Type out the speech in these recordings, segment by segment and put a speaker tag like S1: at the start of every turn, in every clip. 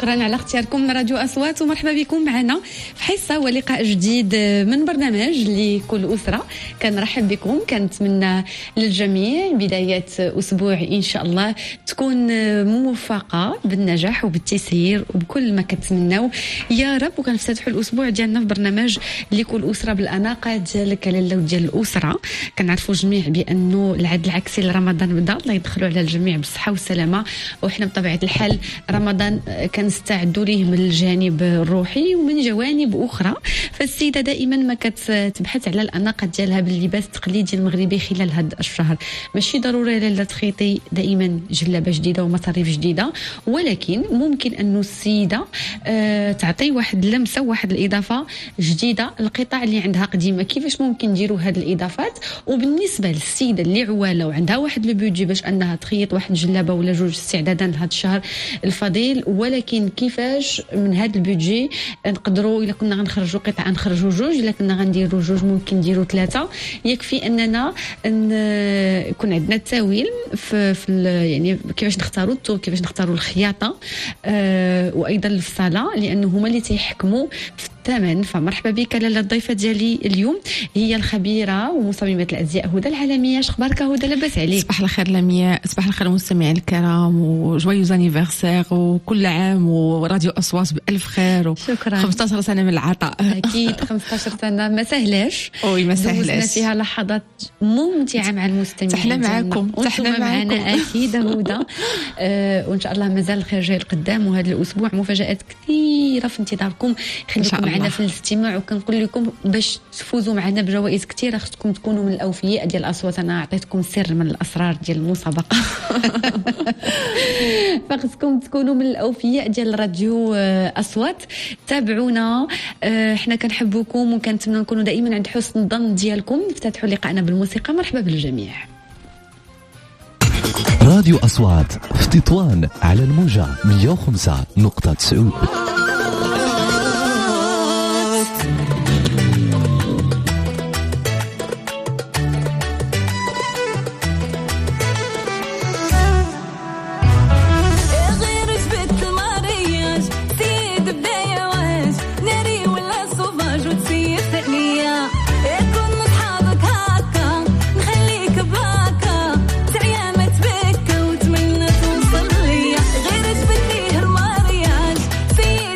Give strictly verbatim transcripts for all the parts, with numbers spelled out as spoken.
S1: شكرا على اختياركم راديو أصوات، ومرحبا بكم معنا في حصة ولقاء جديد من برنامج لكل أسرة. كنرحب بكم، كنتمنى للجميع بداية أسبوع إن شاء الله تكون موفقة بالنجاح وبالتيسير وبكل ما كتمناو يا رب. وكنفتتحوا الأسبوع ديالنا في برنامج لكل أسرة بالأناقة ديال كلاله وديال الأسرة. كنعرفوا جميع بأنه العد العكسي لرمضان بدا، الله يدخلوا على الجميع بالصحة والسلامة. وإحنا بطبيعة الحال رمضان كنستعدوا ليه من الجانب الروحي ومن جوانب أخرى. فالسيدة دائما ما كتبحث على الأناقة ديالها باللباس التقليدي المغربي خلال هذا الشهر. ماشي ضروري لالا تخيطي دائما جلابة جديدة ومصاريف جديدة، ولكن ممكن أنه السيدة آه تعطي واحد اللمسة وواحد الإضافة جديدة القطع اللي عندها قديمة. كيفاش ممكن نديروا هذه الإضافات؟ وبالنسبة للسيدة اللي عوالة وعندها واحد البيدجي باش أنها تخيط واحد جلابة ولا جوج استعدادا لهذا الشهر الفضيل، ولكن كيفاش من هذا البيدجي نقدروا إلا كنا غنخرجوا قطعة نخرجوا جوج، إلا كنا غنديروا جوج ممكن نديروا ثلاثة. يكفي أننا يكون عندنا التاويل في, في يعني كيفاش نختاروا الطول، كيفاش نختاروا الخياطة آه وأيضا الفصالة، لأنه هما اللي تيحكموا في الثمن. فمرحبا بك لاله. الضيفة ديالي اليوم هي الخبيرة ومصممة الأزياء هدى العالمية. اخبارك هدى؟ لاباس عليك؟
S2: صباح الخير لمياء، صباح الخير المستمعين الكرام، وجويوز انيفرسير وكل عام وراديو أصوات بألف خير.
S1: شكرا.
S2: خمسة عشر سنة من العطاء.
S1: أكيد خمسة عشر سنة ما سهلاش.
S2: أوي ما سهلاش.
S1: دوزنا فيها لحظات ممتعة مع المستمعين.
S2: تحنا معاكم، تحنا معاكم
S1: أكيد هدى. آه وإن شاء الله مازال الخير جاي القدام، وهذا الأسبوع مفاجآت كثيرة في انتظاركم. خليكم معنا في الاستماع، وكنقول لكم باش تفوزوا معنا بجوائز كثيرة خصكم تكونوا من الأوفياء ديال الأصوات. أنا أعطيتكم سر من الأسرار ديال المسابقة. فخصكم تكونوا من الأوفياء ديال راديو أصوات. تابعونا، احنا كنحبوكم وكنتمنى نكونوا دائما عند حسن الظن ديالكم. نفتتحوا لقاءنا بالموسيقى. مرحبا بالجميع.
S3: راديو أصوات في تطوان على الموجة مية وخمسة نقطة تسعود.
S4: See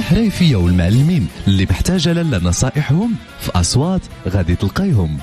S3: الحريفية والمعلمين اللي محتاجة لالا نصائحهم في أصوات غادي تلقايهم.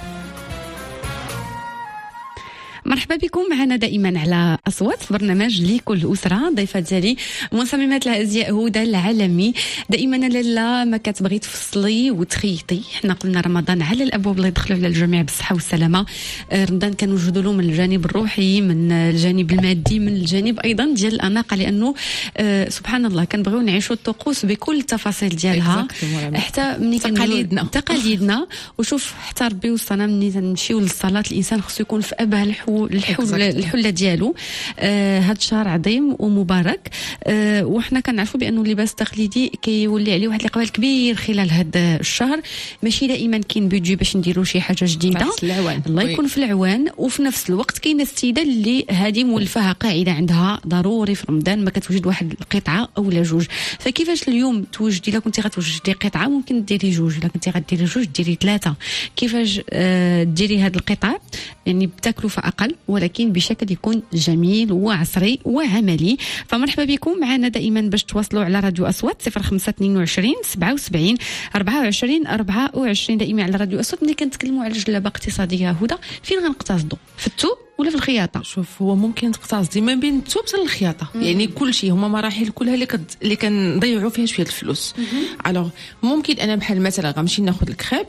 S1: مرحبا بكم معنا دائما على أصوات في برنامج لكل أسرة. ضيفة ديالي مصممة الأزياء هدى العالمي. دائما لالا ما كتبغي تفصلي وتخيطي، حنا قلنا رمضان على الأبواب اللي يدخلوا على الجميع بالصحة والسلامة. رمضان كنوجدوا له من الجانب الروحي، من الجانب المادي، من الجانب أيضا ديال الأناقة، لأنه آه سبحان الله كنبغيو نعيشوا الطقوس بكل التفاصيل ديالها، حتى ملي
S2: تقاليدنا
S1: تقاليدنا وشوف حتى ربي وصلنا ملي نمشيو للصلاة الإنسان خصو يكون في أبهى الحو الحل الحله ديالو. آه هذا الشهر عظيم ومبارك، آه وحنا كنعرفوا بانه اللباس التقليدي كيولي عليه واحد الاقبال كبير خلال هذا الشهر. ماشي دائما كاين بيدجي باش نديروا شي حاجه جديده، الله يكون في العوان. وفي نفس الوقت كاينه السيده اللي هذه مولفها قاعده عندها ضروري في رمضان ما كتوجد واحد القطعه او لا جوج. فكيفاش اليوم توجدي؟ الا كنتي غتوجدي قطعه ممكن ديري جوج، الا كنتي غديري جوج ديري ثلاثه. كيفاش آه ديري هذه القطعه يعني بتكلفه اقل ولكن بشكل يكون جميل وعصري وعملي؟ فمرحبا بكم معنا دائما باش تواصلوا على راديو أصوات صفر خمسة اثنين وعشرين سبعة وسبعين أربعة وعشرين أربعة وعشرين. دائما على راديو أصوات. ملي كنتكلموا على الجلابه اقتصاديه هدى، فين غنقتصدوا؟ في الثوب ولا في الخياطه؟
S2: شوف، هو ممكن تقتصدي ما بين الثوب حتى الخياطه، يعني كل شيء هما مراحل كلها اللي كد... اللي كنضيعوا فيها شويه الفلوس. الوغ ممكن انا بحال مثلا غنمشي ناخذ الكريب،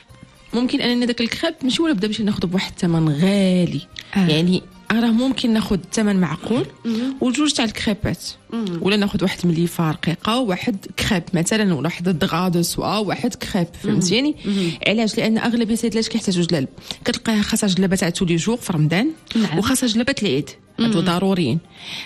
S2: ممكن انا داك الكريب ماشي ولا بدا باش ناخذ بواحد الثمن غالي. آه. يعني راه ممكن ناخذ ثمن معقول وجوج تاع الكريبات، ولا ناخذ واحد مليفه رقيقه وواحد كريب مثلا، ولا واحد الدغا دو سوا واحد كريب. فهمتيني؟ علاش؟ لان اغلب السيدات كيحتاجوا جلاب، كتلقاها خاصها جلابه تاع تولي جور في رمضان. نعم. وخاصها جلابه العيد، هادو ضروريين.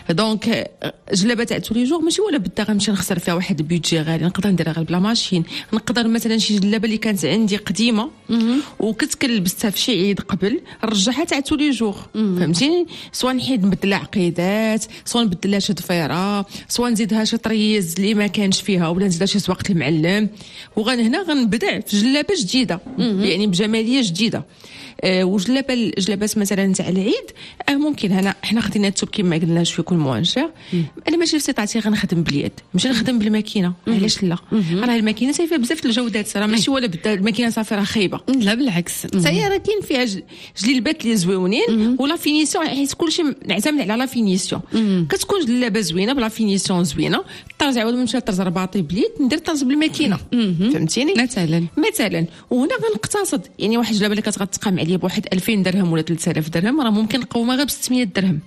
S2: دونك جلابه تاع تولي جور ماشي ولا بدا غنمشي نخسر فيها واحد البيدجي غالي، نقدر نديرها غير بلا ماشين. نقدر مثلا شي جلابه اللي كانت عندي قديمه وكنت كنلبسها في شي عيد قبل نرجعها تاع تولي جور. فهمتيني؟ سواء نحيد نبدل عقيدات، سواء نبدل لها شي ضفيره، سواء نزيدها شي طريز اللي ما كانش فيها، ولا نزيدها شي زواق المعلم، وغن هنا غنبدع في جلابه جديده يعني بجماليه جديده. أه وجلابه الجلابات مثلا تاع العيد أه ممكن هنا حنا خدينا الثوب كما قلنا شويه يكون موانشر. انا ماشي في استطاعتي غنخدم باليد، ماشي نخدم بالماكينه. علاش لا؟ راه الماكينه فيها بزاف الجودات، راه ماشي ولا بدا الماكينه صافي راه خايبه،
S1: لا بالعكس.
S2: صايره كاين فيها جليبات اللي زويونين ولا فينيسيون، حيت كلشي نعتمد على لا فينيسيون. كتكون جلابه زوينه بلا فينيسيون زوينه، طرز عاود نمشي طرز رباطي بليد ندير طرز بالماكينه. فهمتيني؟
S1: مثلا
S2: مثلا وهنا غنقتصد، يعني واحد الجلابه اللي كتغتقام عليا بواحد ألفين درهم ولا ثلاثة آلاف درهم راه ممكن نقومها غير ب ستمية درهم.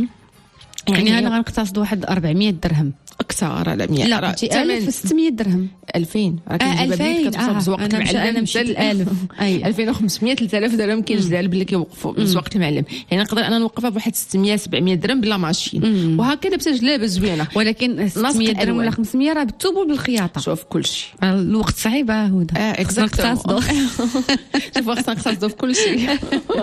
S1: يعني انا غنقتصد واحد أربعمية درهم
S2: اكثر على مية.
S1: لا قلتي ألف في ستمية درهم.
S2: ألفين راه كاين
S1: آه
S2: جلابات كتوصل بزواق المعلم.
S1: انا مشيت ألف
S2: اي ألفين وخمسمية ثلاثة آلاف درهم. كاين جلاب اللي كيوقفوا بزواق المعلم، يعني نقدر انا نوقفها بواحد ستمية سبعمية درهم بلا ماشين. وهكذا بتا جلابه زوينه،
S1: ولكن ستمية درهم ولا خمسمية راه بالثوب وبالخياطه.
S2: شوف كلشي
S1: الوقت صعيب هدى.
S2: اه اكزاكتومون. شوف خصنا نقتصدوا في كل شيء.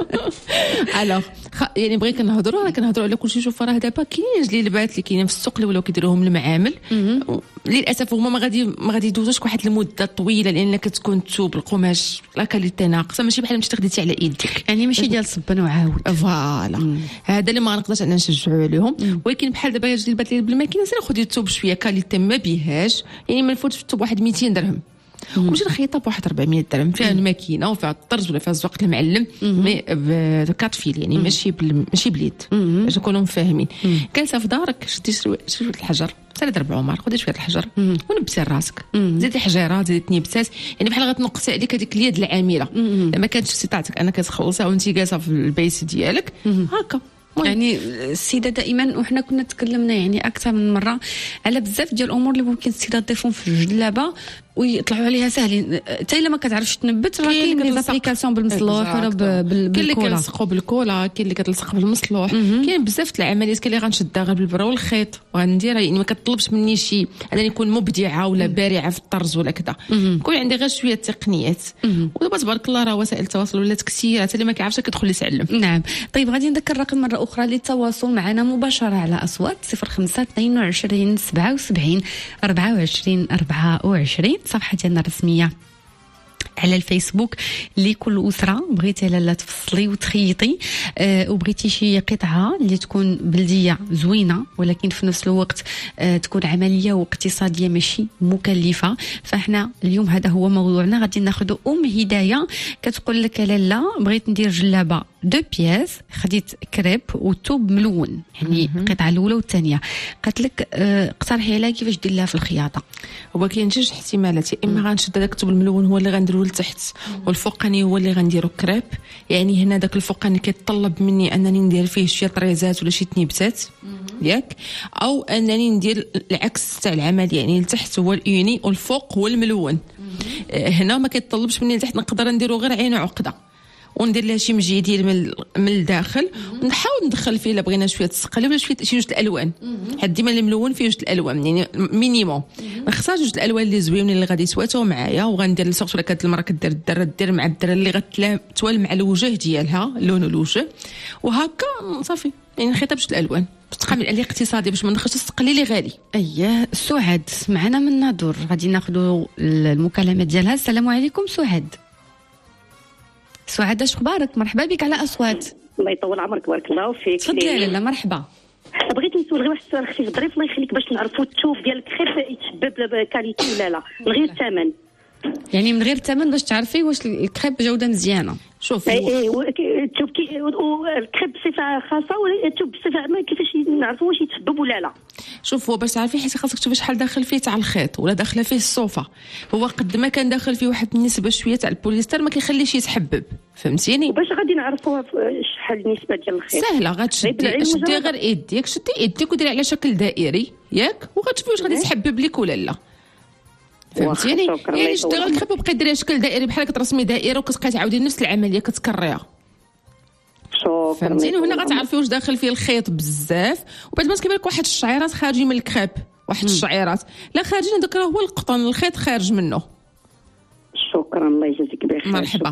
S2: الوغ يعني بغيت كنهضروا راه كنهضروا على كل شيء. شوف راه دابا كاينين جليبات اللي كاينين في السوق اللي ولاو كيديروهم المعامل، للاسف هما ما غادي ما غادي يدوزوش واحد المده طويله، لان كتكون الثوب القماش لا كاليتي ناقصه، ماشي بحال مشيتي خديتي على يدك،
S1: يعني ماشي ديال صبن وعاود.
S2: فوالا هذا اللي ما نقدرش انا نشجعوا عليهم. ولكن بحال دابا جلبات لي بالماكينه سير خدي الثوب شويه كاليتي ما بيهاش، يعني ما نفوتش في الثوب واحد ميتين درهم ومشي نخيطها بواحد أربعمية درهم فيها الماكينه وفيها الطرز ولا فيها الزواق المعلم مي بكات فيل، يعني ماشي بال... ماشي باليد باش نكونوا فاهمين. جالسه في دارك شدي شويه الحجر سالي ضرب عمر، خدي شويه الحجر ونبسي راسك، زيدي حجيرات زيدي نبسات، يعني بحال غتنقصي عليك هذيك اليد العامله. ما كانتش استطاعتك انا كتخلصها وانت جالسه في البيس ديالك هكا.
S1: يعني السيده دائما وحنا كنا تكلمنا يعني اكثر من مره على بزاف ديال الامور اللي ممكن السيده تضيفهم في الجلابه ويطلعوا عليها ساهلين، حتى الا ما كتعرفش تنبت راه كاين لي زابليكاسيون بالمصلوح ولا بالكولا،
S2: كاين اللي كيلصقوا بالكولا، كاين اللي كتلصق بالمصلوح، كاين بزاف د العمليات. كاين اللي غنشدها غير بالبرا والخيط وغنديرها، يعني ما كطلبش مني شي انني نكون مبدعه ولا بارعه في الطرز ولا كذا، كون عندي غير شويه تقنيات. ودابا تبارك الله راه وسائل التواصل ولات كثيره، حتى اللي ما كيعرفش كيدخل يتعلم.
S1: نعم. طيب غادي نذكر الرقم مره اخرى للتواصل معنا مباشره على اصوات صفر خمسة اثنين وعشرين سبعة وسبعين أربعة وعشرين أربعة وعشرين، صفحه ديالنا الرسميه على الفيسبوك لكل أسرة بغيتي لالا تفصلي وتخيطي أه وبغيتي شي قطعة اللي تكون بلدية زوينة ولكن في نفس الوقت أه تكون عملية واقتصادية ماشي مكلفة. فاحنا اليوم هذا هو موضوعنا. غادي ناخذ أم هداية كتقول لك لالا بغيت ندير جلابة دو بياس، خديت كريب وتوب ملون، يعني القطعة الأولى والثانية. قالت لك أه اقترحي عليها كيفاش دير لها في الخياطة.
S2: هو كاين جوج احتمالات، يا اما غنشد هذاك التوب الملون هو اللي غنديرو لتحت والفوقاني هو اللي غنديرو كريب، يعني هنا داك الفوقاني كيتطلب مني انني ندير فيه شي طريزات ولا شي تنيبتات ياك، او انني ندير العكس تاع العمل، يعني لتحت هو اليوني والفوق هو الملون. هنا ما كيتطلبش مني لتحت، نقدر نديرو غير عين عقده وندير لها شي مجيديل من من الداخل ونحاول ندخل فيه الا بغينا شويه السقله ولا شويه شي جوج الالوان. حد ديما الملون فيه جوج الالوان يعني مينيموم، نختار جوج الالوان اللي زوينين اللي غادي يتواتوا معايا، وغندير سورت ولا كانت المراه كدير الدره دير مع الدره اللي غتوال مع الوجه ديالها لون الوجه، وهكا صافي يعني نخيطها بجوج الالوان باش عليه اقتصادي باش ما ندخلش السقلي اللي غالي.
S1: اييه سعاد معنا من ناظور، غادي ناخذوا المكالمات ديالها. السلام عليكم سعاد. سعاد اش اخبارك؟ مرحبا بك على اصوات.
S4: الله يطول عمرك بارك الله فيك.
S1: تفضلي لاله. مرحبا.
S4: بغيت نسول غير واحد السؤال خفيف ظريف الله يخليك باش نعرفوا التوب ديال الكريب يتشبب بكاليتي ولا لا من غير الثمن،
S1: يعني من غير الثمن باش تعرفي واش الكريب جوده مزيانه.
S2: شوف
S4: اي اي التوب كي والكريب بصفه خاصه ولا التوب بصفه ما كيفاش نعرفوا واش يتشبب ولا لا.
S2: شوف هو باش تعرفي حيت خاصك تشوفي شحال داخل فيه تاع الخيط ولا داخله فيه الصوفه. هو قد ما كان داخل فيه واحد النسبه شويه تاع البوليستر ما كيخليش يتحبب، فهمتيني؟
S4: وباش غادي نعرفوا شحال النسبه ديال الخيط؟
S2: سهله، غتشدي شدي غير ايديك شدي ايديك وديري على شكل دائري ياك، وغتشوفي واش غادي يتحبب لك ولا لا، فهمتيني؟ يعني شدي غير الكريب وبقيتي ديري شكل دائري بحال كترسمي دائره وكتبقاي تعاودي نفس العمليه كتكريها، فهمتيني؟ وهنا غتعرفي واش داخل فيه الخيط بزاف. وبعد ما تكبر لك واحد الشعيرات خارجين من الكريب، واحد الشعيرات لا خارجين هذاك راه هو القطن الخيط خارج منه.
S4: شكرا الله يجازيك بخير.
S2: مرحبا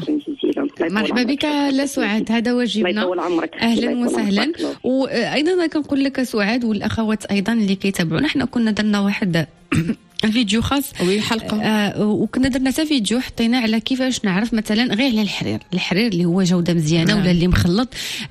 S1: مرحبا بك لا سعاد، هذا واجبنا. اهلا وسهلا. وايضا كنقول لك سعاد والاخوات ايضا اللي كيتابعونا، حنا كنا درنا واحد الفيديو خاص
S2: وي حلقه
S1: آه وكنا درنا حتى فيديو حطينا على كيفاش نعرف مثلا غير على الحرير الحرير اللي هو جوده مزيانه آه. ولا اللي مخلط.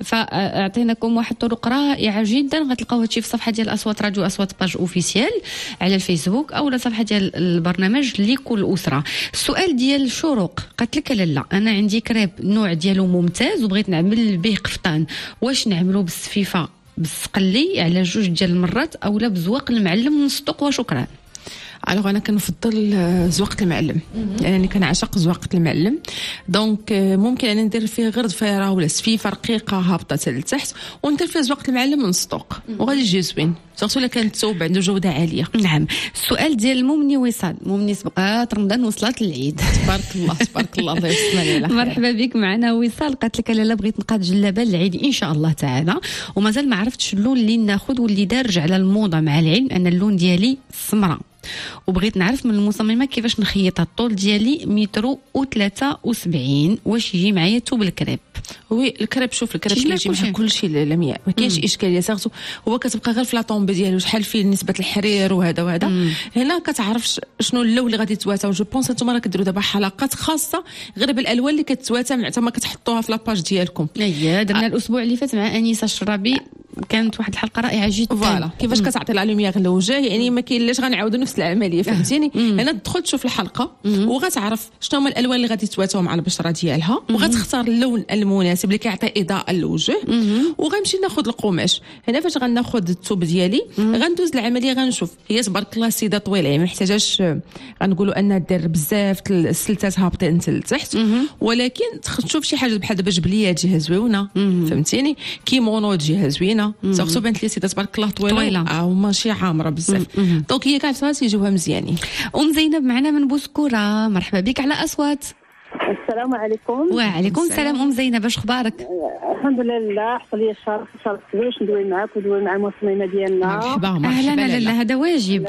S1: فاعطيناكم واحد الطرق رائعه جدا، غتلقاو هادشي في الصفحه ديال اصوات راديو اصوات باج اوفيسيال على الفيسبوك او لا صفحه ديال البرنامج لكل اسره. السؤال ديال شروق قالت لك لا انا عندي كريب النوع ديالو ممتاز وبغيت نعمل به قفطان، واش نعملو بالسفيفه بالسقلي على جوج ديال المرات او لا بزواق المعلم نصدق وشكرا؟
S2: الوغ انا كنفضل زواقه المعلم لانني يعني كنعشق زواقه المعلم. دونك ممكن انا ندير فيه غير ضفيره ولا سفيفه رقيقه هابطه لتحت وندير فيه زواقه المعلم من الصدوق وغادي يجي زوين، سورتو الا كان الثوب عنده جوده عاليه.
S1: نعم. السؤال ديال ممني وصال، ممني سبقات رمضان وصلت للعيد.
S2: تبارك الله تبارك الله الله يسلمني على خير.
S1: مرحبا بك معنا وصال. قالت لك لالا بغيت نقاد جلابه للعيد ان شاء الله تعالى ومازال ما عرفتش اللون اللي ناخذ واللي دارج على الموضه، مع العلم ان اللون ديالي السمراء وبغيت نعرف من المصممه كيفاش نخيطها. الطول ديالي متر وثلاثة وسبعين، واش يجي معايا توب الكريب؟
S2: وي الكريب شوف الكريب كيجي مع كل شيء لمياء ما كاينش اشكاليه، سيرتو هو كتبقى غير في لا طومب ديالو شحال فيه نسبه الحرير وهذا وهذا. مم. هنا كتعرف شنو اللون اللي غادي يتواتى. جو بونس انتم راه كديروا دابا حلقات خاصه غير بالالوان اللي كتواتى مع ما كتحطوها في لاباج ديالكم.
S1: اييه درنا آه. الاسبوع اللي فات مع انيسه الشرابي كانت واحد الحلقه رائعه جدا.
S2: فوالا كيفاش كتعطي لا لوميير للوجه، يعني ما كاين لاش غنعاودوا نفس العمليه، فهمتيني؟ هنا تدخل تشوف الحلقه وغتعرف شنو هما الالوان اللي غادي يتواتوا مع البشره ديالها وغتختار اللون المناسب اللي كيعطي اضاءه للوجه وغنمشي ناخذ القماش. هنا فاش غناخذ الثوب ديالي غندوز العمليه غنشوف هي تبارك الله سيده طويله، يعني ما محتاجاش غنقولوا انها دير بزاف السلتات هابطين لتحت، ولكن تشوف شي حاجه بحال دابا جبليه تجيها زوينه، فهمتيني؟ كيمونو تجيها زوينه، سورتو بنت لي سيده تبارك الله طويله اه ماشي عامره بزاف، دونك هي كاع الفات يجيوها مزيانين.
S1: ام زينب معنا من بوسكوره، مرحبا بك على اصوات.
S5: السلام عليكم.
S1: وعليكم السلام ام زينب، اش اخبارك؟
S5: الحمد لله، حصل لي الشرف شرفت باش ندوي معاك وندوي مع المصممه ديالنا.
S2: مرحبا مرحبا.
S1: اهلا لا هذا واجب،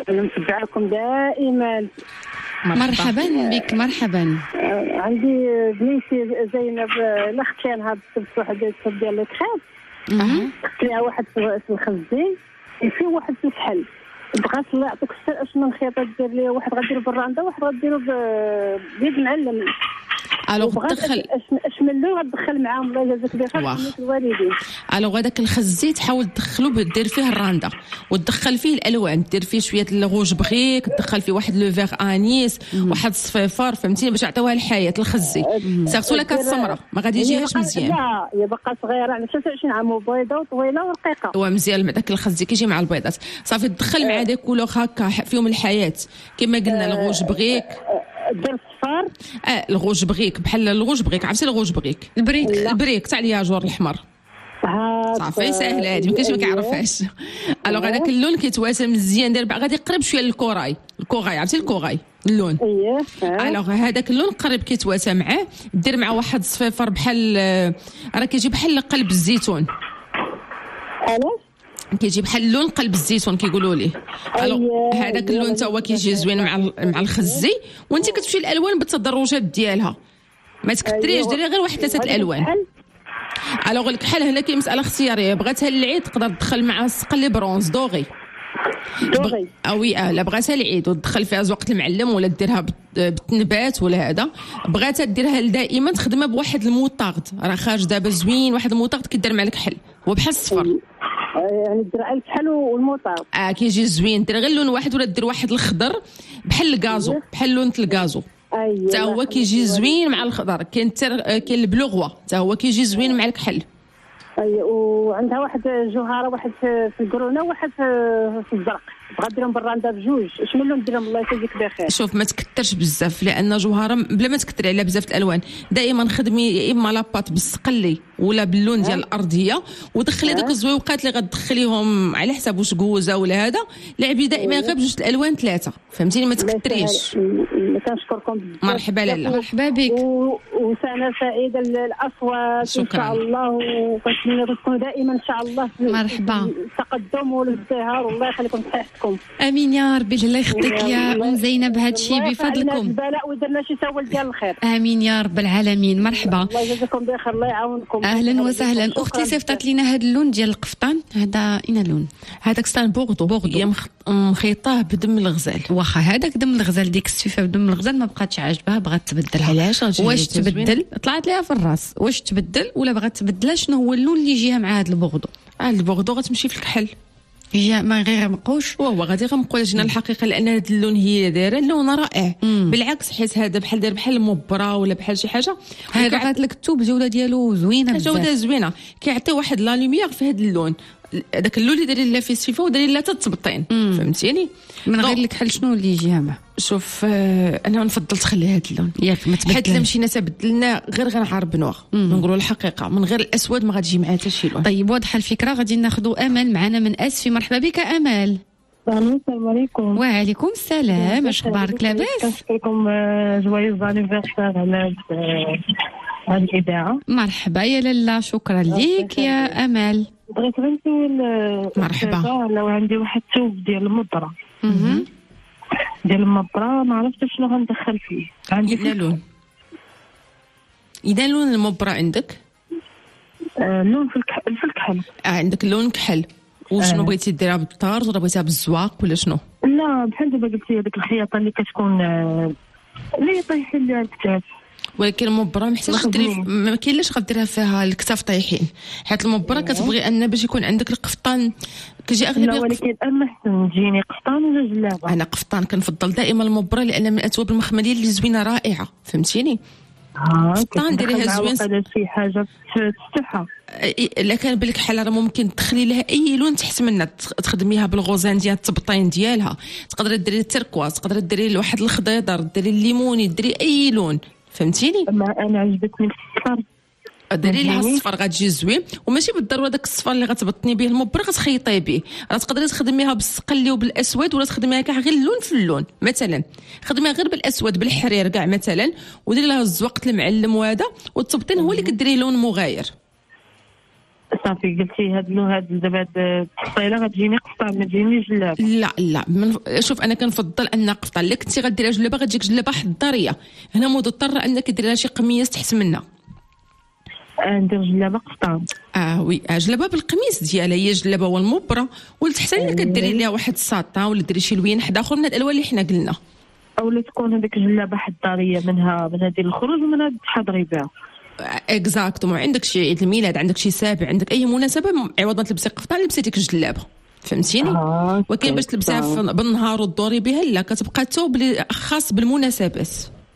S5: نتبعكم دائما.
S1: مرحبا بك مرحبا.
S5: عندي بنيتي زينب لاختيانها بسبب واحد الصب ديال الكريب، اها خدت لها واحد في الخزين فيه واحد في الفحل بغات الله يعطيك السر اش من خياطه دير لي واحد غديرو بالراندا واحد غديرو بيد معلم.
S2: الوغ تدخل
S5: اش من لون غتدخل معاهم الله يجازيك بخير الوالدين.
S2: الوغ هذاك الخزي تحاول تدخلو دير فيه الراندا وتدخل فيه الالوان، دير فيه شويه الغوج بغيك، تدخل فيه واحد لو فيغ انيس واحد الصفيفار فهمتيني باش يعطيوها الحياه الخزي. سيرتو لا كانت سمراء ما غادي يجيهاش مزيان.
S5: لا هي باقا صغيره على ثلاثة وعشرين عام وبيضاء وطويله ورقيقه.
S2: هو مزيان داك الخزي كيجي مع البيضات صافي تدخل مع دي كولور هكا فيهم الحياه كما قلنا الغوج بغيك
S5: دير الصفار.
S2: اه الغوج بغيك بحال الغوج بغيك عرفتي الغوج بغيك
S1: البريك
S2: البريك تاع الياجور الاحمر صافي ساهله هذه ما كاينش ما كيعرفهاش. الوغ هذاك اللون كيتواسم مزيان داير غادي قريب شويه للكوراي الكوراي عرفتي الكوراي اللون
S5: اييه.
S2: الوغ هذاك اللون قريب كيتواسى معاه دير مع واحد الصفيفر بحال راه كيجي بحال قلب الزيتون.
S5: علاش
S2: كيجي بحال اللون قلب الزيتون كيقولوا ليه. الوغ هذاك اللون حتى هو كيجي زوين مع مع الخزي وانت كتمشي الالوان بالتدرجات ديالها ما تكثريش ديري غير واحد ثلاثه الالوان. الوغ الكحل هنا كاين مساله اختياريه بغاتها للعيد تقدر تدخل مع السقل برونز دوغي
S5: دوغي
S2: او وي اه لا بغاتها العيد وتدخل فيها زوقت المعلم ولا ديرها بالتنبات ولا هذا. بغاتها ديرها دائما تخدمها بواحد الموطارد راه خارج دابا زوين واحد الموطارد كيدير مع الكحل هو بحال الصفر
S5: يعني دير على الكحل والموطارد
S2: اه كيجي زوين. دير غير لون واحد ولا دير واحد الخضر بحال الكازو بحال لون الكازو حتى هو كيجي زوين مع الخضر. كاين كاين البلوغوا حتى هو كيجي زوين مع الكحل.
S5: اي وعندها واحد جوهره واحد في القرونه وواحد في الزرق بغا ديرهم بالراندا بجوج اش من لون ديرهم الله يجازيك بخير.
S2: شوف ما تكثرش بزاف لان جوهره بلا ما تكثري على بزاف الالوان دائما خدمي يا اما لاباط بالسقلي ولا باللون ديال الارضيه ودخلي داك الزويوقات اللي غتدخليهم على حساب واش كوزه ولا هذا لعبي دائما غير بجوج الالوان ثلاثه فهمتيني ما تكثريش.
S5: كنشكركم
S2: مرحبا لاله
S1: مرحبا بك
S5: وسنه سعيده الاصوات ان شاء الله وكنتمنى تكونوا دائما ان شاء الله
S1: مرحبا
S5: التقدم والازدهار والله يخليكم صحتكم.
S1: امين يا ربي الله يخليك يا ام زينب هذا الشيء بفضلكم
S5: البلاء ودرنا شي سوى ديال الخير.
S1: امين يا رب العالمين. مرحبا
S5: الله يجزاكم بخير الله يعاونكم.
S1: اهلا وسهلا. اختي صيفطت لنا هذا اللون ديال القفطان هذا اين لون
S2: هذاك قفطان بوغدو بوغدو هي مخيطاه بدم الغزال.
S1: واخا هذاك دم الغزال ديك السفيفه بدم الغزال ما بقاتش عاجبها بغات تبدلها.
S2: علاش
S1: واش تبدل طلعت ليها في الراس واش تبدل ولا بغات تبدلها شنو هو اللون اللي يجيها مع هذا البوغدو؟
S2: اه البوغدو غتمشي في الكحل
S1: يا ما غير غمقوش
S2: وهو غادي غنقول جنا الحقيقه لان هذا اللون هي دايره اللون رائع. مم. بالعكس حيت هذا بحال داير بحال المبره ولا بحال شي حاجه
S1: هذا قالت لك الثوب الجوده ديالو زوينه بزاف
S2: الجوده زوينه كيعطي واحد لا لوميير في هذا اللون. هذاك اللون اللي دايرين لها فيه السيفه ودايرين لها تتبطين فهمتيني
S1: من غير الكحل شنو اللي يجيها معاه؟
S2: شوف آه انا نفضل تخلي هذا اللون
S1: ياك ما تبدلش
S2: حيت الا مشينا تبدلنا غير غنعرب بنوغ نقولوا الحقيقه من غير الاسود ما غاتجي معاه حتى شي لون.
S1: طيب واضحه الفكره. غادي ناخذوا امل معنا من اسفي. مرحبا بك امل.
S5: السلام عليكم.
S1: وعليكم السلام. اش اخبارك لاباس؟
S5: كنشكركم جويوز انيفرسير على هذه الاذاعه.
S1: مرحبا يا لاله شكرا ليك يا امل.
S5: بغيت غير نسول
S2: مرحبا
S5: لو عندي واحد الثوب ديال المبره ديال المبره ما عرفتش شنو غندخل فيه.
S2: عندي لون اذا لون المبره عندك
S5: آه لون في الكحل في الكحل
S2: آه عندك لون كحل وشنو آه. بغيتي ديرها بالطارز ولا بغيتيها بالزواق ولا شنو؟
S5: لا بحال دابا قلتي هذيك الخياطه اللي كتكون آه اللي طايحين لها الكتاف
S2: ولكن المبره محتاجه ديري ما كاين لاش غديرها فيها الكتاف طايحين حيت المبره كتبغي ان باش يكون عندك القفطان كيجي اغلبيه.
S5: لا ولكن اما احسن تجيني قفطان ولا جلابه؟
S2: انا قفطان كنفضل دائما المبره لان من الاثواب المخمليه اللي زوينه رائعه فهمتيني.
S5: اه
S2: قفطان ديريها زوين
S5: على شي حاجه تفتحها.
S2: الا كان بالكحل راه ممكن تدخلي لها اي لون تحت منها تخدميها بالغوزان ديال التبطين ديالها. تقدري ديري التركواز تقدري ديري واحد الخضيضر ديري الليموني ديري اي لون فهمتيني.
S5: ما انا عجبتني الصفر
S2: ديري لها الصفر غتجي زوين وماشي بالضروره داك الصفر اللي غتبطني به المبره غتخيطي به. راه تقدري تخدميها بالسقلي وبالاسود ولا تخدميها كاع غير اللون في اللون. مثلا خدميها غير بالاسود بالحرير كاع مثلا وديري لها الزوقت المعلم وهذا والتبطين هو اللي كديري لون مغاير.
S5: صافي قلتي هاد اللون هاد دابا التفصيله غتجيني قفطان ما تجينيش جلابه.
S2: لا لا من شوف انا كنفضل ان قفطان اللي كنتي غديرها جلابه غتجيك جلابه حضاريه. هنا مضطره انك ديري لها شي قميص تحت منها.
S6: ندير جلابه قفطان.
S2: اه وي جلابه بالقميص ديالها، هي جلابه والمبره، ولتحت الا كديري ليها واحد الساطان ولا ديري شي لوين حدا اخر من الالوان اللي حنا قلنا،
S6: اولا تكون هذيك جلابه حضاريه منها من هذه الخروج ومنها تحضري بها.
S2: اكزاكتومون. عندك شي عيد الميلاد، عندك شي سابع، عندك اي مناسبه، عوض ما تلبسي قفطان لبسي ديك الجلابه، فهمتيني؟
S6: آه
S2: ولكن باش تلبسيها بالنهار وتدوري بها لا، كتبقى ثوب خاص بالمناسبات.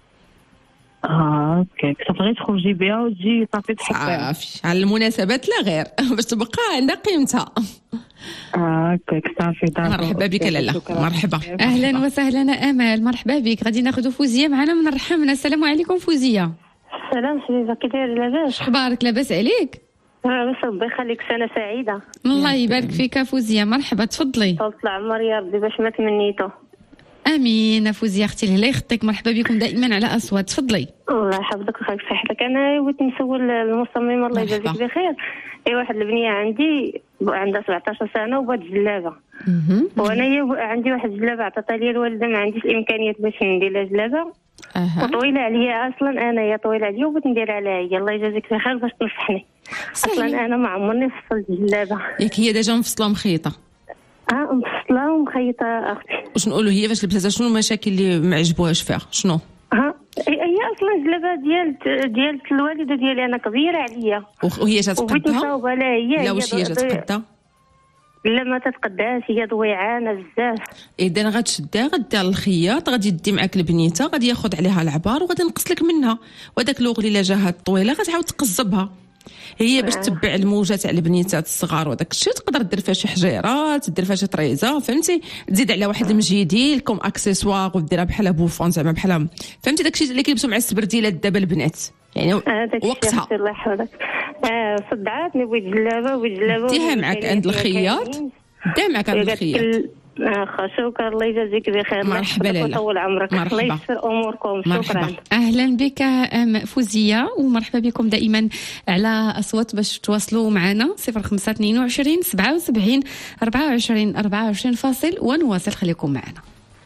S6: اه اوكي، كتبغي تخرجي بها وتجي صافي تحطيها
S2: صافي على المناسبات لا غير باش تبقى عندها قيمتها.
S6: اه اوكي صافي.
S2: مرحبا بك لاله. مرحبا.
S1: اهلا وسهلا امال، مرحبا بك. غادي ناخذ فوزيه معنا من الرحمه. السلام عليكم فوزيه.
S4: السلام حبيبه، كي داير؟ لاباس؟
S1: اخبارك؟ لاباس عليك؟
S4: اه بس ربي يخليك، سنه سعيده.
S1: الله يبارك فيك فوزيه، مرحبا تفضلي.
S4: طول العمر يا ربي باش ما تمنيتو.
S1: امين فوزيه اختي، الله يخطيك، مرحبا بكم دائما على اصوات. تفضلي.
S4: الله يحفظك ويخليك صحتك. انا بغيت نسول المصمم الله يجازيك بخير. اي واحد البنيه عندي عندها سبعطاش سنه وبغات جلابه، وانا عندي واحد الجلابه عطاتها لي الوالده، ما عنديش الامكانيات باش ندير لها جلابه
S1: أه.
S4: وطويله عليا اصلا، انا هي طويله عليا وبغيت نديرها لها هي. الله يجازيك بخير باش تنصحني. اصلا انا ما عمرني فصلت جلابه.
S2: ياك هي ديجا مفصله مخيطه؟
S4: اه مفصله ومخيطه اختي.
S2: واش نقولوا هي فاش لبستها شنو المشاكل اللي ما عجبوهاش فيها؟ شنو؟
S4: ها هي اصلا الجلابه ديال ديال الوالده ديالي انا كبيره عليا،
S2: وهي جات تقدها؟
S4: لا هي
S2: لا واش هي جات تقدها؟
S4: لا ما تتقداش، هي ضويعانه بزاف.
S2: اذا غتشديها غديها للخياط، غادي يدي معاك البنيته، غادي ياخذ عليها العبار وغادي نقص لك منها، وداك لوغ اللي جاها طويله غتعاود تقزبها. هي باش تبع الموجه تاع البنيتات الصغار وداك الشيء، تقدر دير فيها شي حجيرات، دير فيها شي طريزه، فهمتي؟ تزيد عليها واحد المجيديل كوم اكسسوار وديرها بحال بوفون، زعما بحال فهمتي داك الشيء اللي كيلبسوا مع السبرديلات دابا البنات، يعني وقتها.
S4: الله يحفظك. اه صدعتني بغيت جلابه بغيت جلابه.
S2: ديها معاك عند الخياط، ديها معاك عند الخياط.
S4: اخ شكرا، الله يجازيك بخير.
S2: مرحبا لاله،
S4: طول عمرك. الله يسر اموركم. شكرا.
S1: اهلا بك ام فوزيه، ومرحبا بكم دائما على اصوات باش تواصلوا معنا صفر خمسة اثنين وعشرين سبعة وسبعين أربعة وعشرين أربعة وعشرين فاصل ونواصل. خليكم معنا.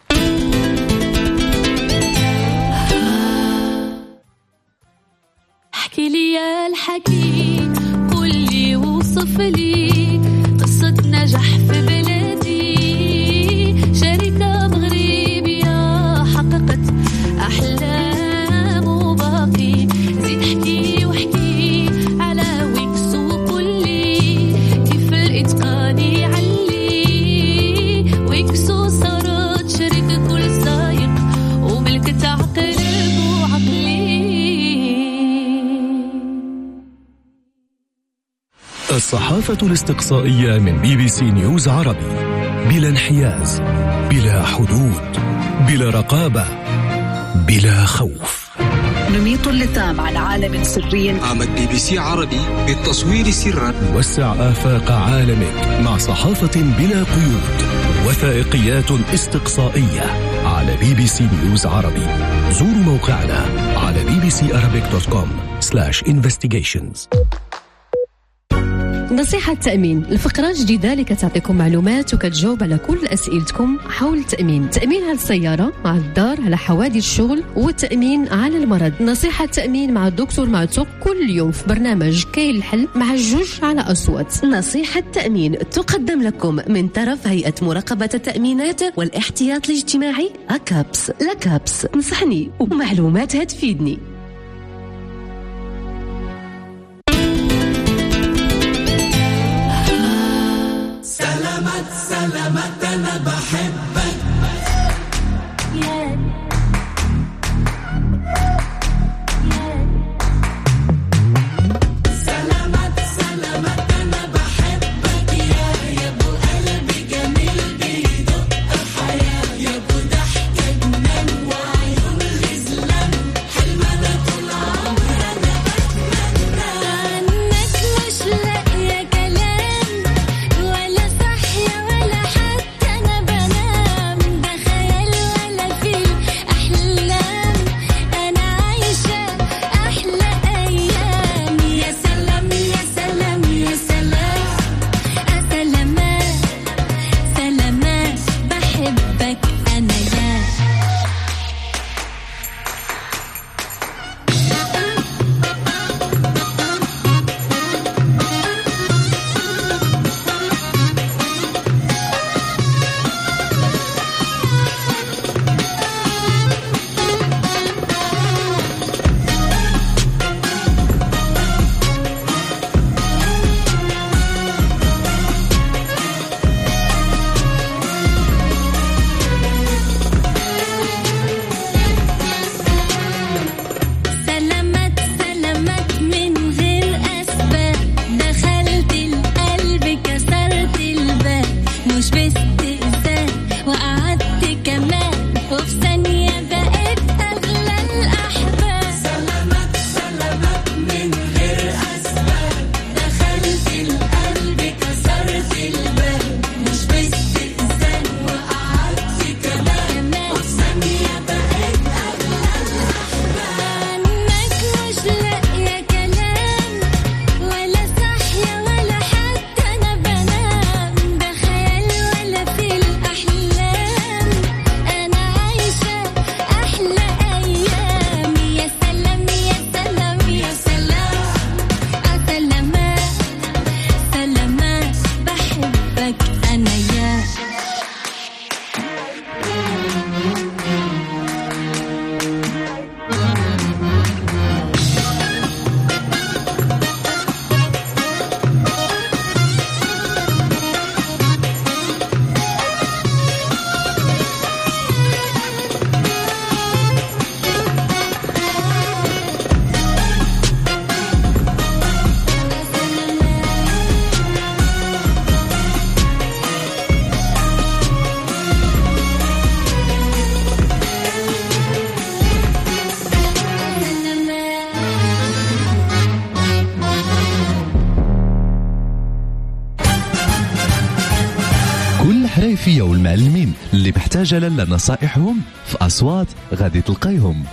S7: احكي لي يا الحكي، قول لي وصف لي قصة نجاح في بلادي، شركة مغربية حققت أحلام وباقي. زيد احكي واحكي على ويكس وقول لي كيف الإتقان يعلي. ويكسو صارت شركة كل سايق وملكة عقل وعقلي.
S8: الصحافة الاستقصائية من بي بي سي نيوز عربي، بلا انحياز، بلا حدود، بلا رقابة، بلا خوف.
S9: نميط اللثام عن عالم سري.
S10: عمل بي بي سي عربي بالتصوير سرا.
S8: وسع آفاق عالمك مع صحافة بلا قيود، وثائقيات استقصائية على بي بي سي نيوز عربي. زوروا موقعنا على بي بي سي أرابيك دوت كوم سلاش انفستيجيشنز.
S11: نصيحة تأمين، الفقرة الجديدة اللي كتعطيكم معلومات وكتجاوب على كل أسئلتكم حول التأمين. تأمين على السيارة، على الدار، على حوادث الشغل، والتأمين على المرض. نصيحة تأمين مع الدكتور معتوق كل يوم في برنامج كاين الحل مع الجوج على أصوات. نصيحة تأمين تقدم لكم من طرف هيئة مراقبة التأمينات والاحتياط الاجتماعي أكابس. لكابس نصحني ومعلوماتها تفيدني.
S12: سلامات سلامات أنا بحبك. سلامات سلامات أنا بحبك يا يا أبو قلبي جميل بيدق الحياة، يا أبو ضحكة جنان وعيون غزلان، حلم أنا
S7: كمان وفي ثانية بقيت أغلى الأحباب.
S12: سلامات سلامات من غير أسباب، دخلت القلب كسرت الباب، مش باستئذان وقعدت كمان وفي ثانية بقيت أغلى الأحباب.
S7: عنك مش لاقية كلام ولا صاحية ولا حتى أنا بنام، ده خيال ولا في الأحلام، أنا عايشة أحلى أيام. يا سلام يا سلام يا سلام، آه سلامات سلامات بحبك أنا يا.
S3: كل حريفية والمعلمين اللي محتاجة لالا نصائحهم في أصوات غادي تلقايهم.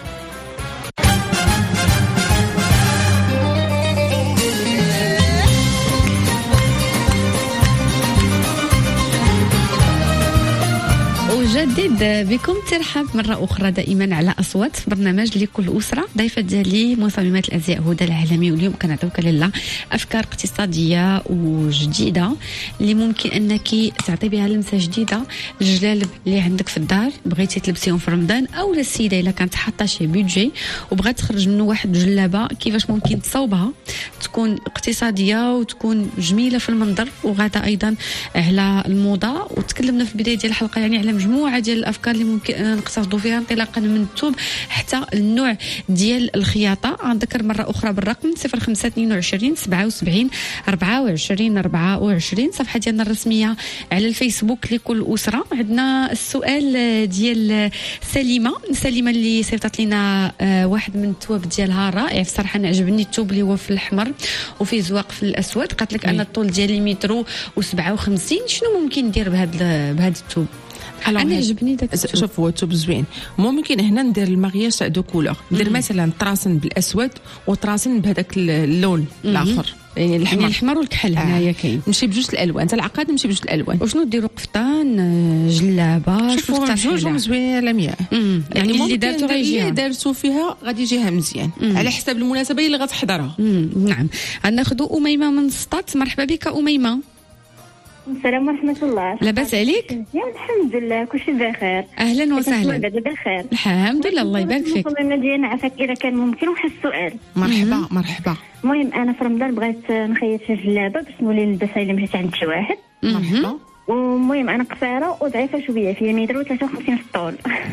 S1: أجدد بكم ترحب مرة أخرى دائما على أصوات في برنامج لكل أسرة. ضيفة ديالي مصممة الأزياء هدى العالمي، واليوم كنعطيوك لالا أفكار اقتصادية وجديدة اللي ممكن أنك تعطي بها لمسة جديدة للجلالب اللي عندك في الدار، بغيتي تلبسيهم في رمضان، أو السيدة إلا كانت حاطة شي بيدجي وبغات تخرج منه واحد جلابة كيفاش ممكن تصوبها تكون اقتصادية وتكون جميلة في المنظر وغادة أيضا على الموضة. وتكلمنا في بداية ديال الحلقة يعني على مجموعة ديال الأفكار اللي ممكن نقتصدوا فيها انطلاقا من الثوب حتى النوع ديال الخياطة. نذكر مرة أخرى بالرقم صفر خمسة اثنين وعشرين سبعة وسبعين أربعة وعشرين أربعة وعشرين، صفحة ديالنا الرسمية على الفيسبوك لكل أسرة. عندنا السؤال ديال سليمة سليمة اللي صيفطت لنا واحد من الثواب ديالها رائع بصراحة. أنا عجبني الثوب اللي هو في الأحمر وفي زواق في الأسود. قالت لك أنا الطول ديالي متر وسبعة وخمسين، شنو ممكن ندير بهذا بهذا الثوب؟ انا عجبني داك الثوب.
S2: شوف هو الثوب زوين، ممكن هنا ندير المغياج تاع دو كولور، ندير مثلا طراسن بالاسود وطراسن بهذاك اللون الاخر، يعني الحمر
S1: يعني الحمر والكحل. هنايا كاين
S2: نمشي بجوج الالوان تاع العقاد، نمشي بجوج الالوان.
S1: وشنو ديروا قفطان جلابه؟
S2: شوفوا جوجهم زوين على مية،
S1: يعني اللي دارتو
S2: اللي دارتو فيها غادي يجيها مزيان مم. على حسب المناسبه اللي غتحضرها.
S1: نعم. غناخذوا اميمه من سطات. مرحبا بك اميمه.
S13: السلام ورحمة الله.
S1: لاباس عليك؟
S13: الحمد لله كلشي بخير.
S1: أهلا وسهلا.
S13: بخير
S1: الحمد لله الله يبارك فيك.
S13: المصممة ديالنا عافاك إذا كان ممكن واحد السؤال.
S2: مرحبا مرحبا.
S13: المهم أنا في رمضان بغيت نخيط شي جلابة باش نولي نلبسها إلا مشيت عند شي واحد.
S2: مرحبا.
S13: ومهم انا قصيره وضعيفه شويه، فيها متر وثلاثة وخمسين في الطول.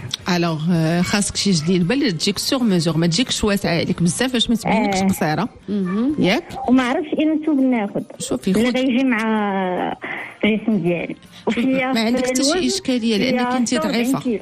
S2: الوغ خاصك شي جليبه اللي تجيك سور ميزور، ما تجيكش واسعه عليك بزاف باش ما تبينكش قصيره ياك.
S13: وما عرفتش اين الثوب ناخذ،
S2: شوفي
S13: لا غيجي مع الجسم ديالي.
S2: ما عندك حتى شي اشكاليه لانك انت ضعيفه،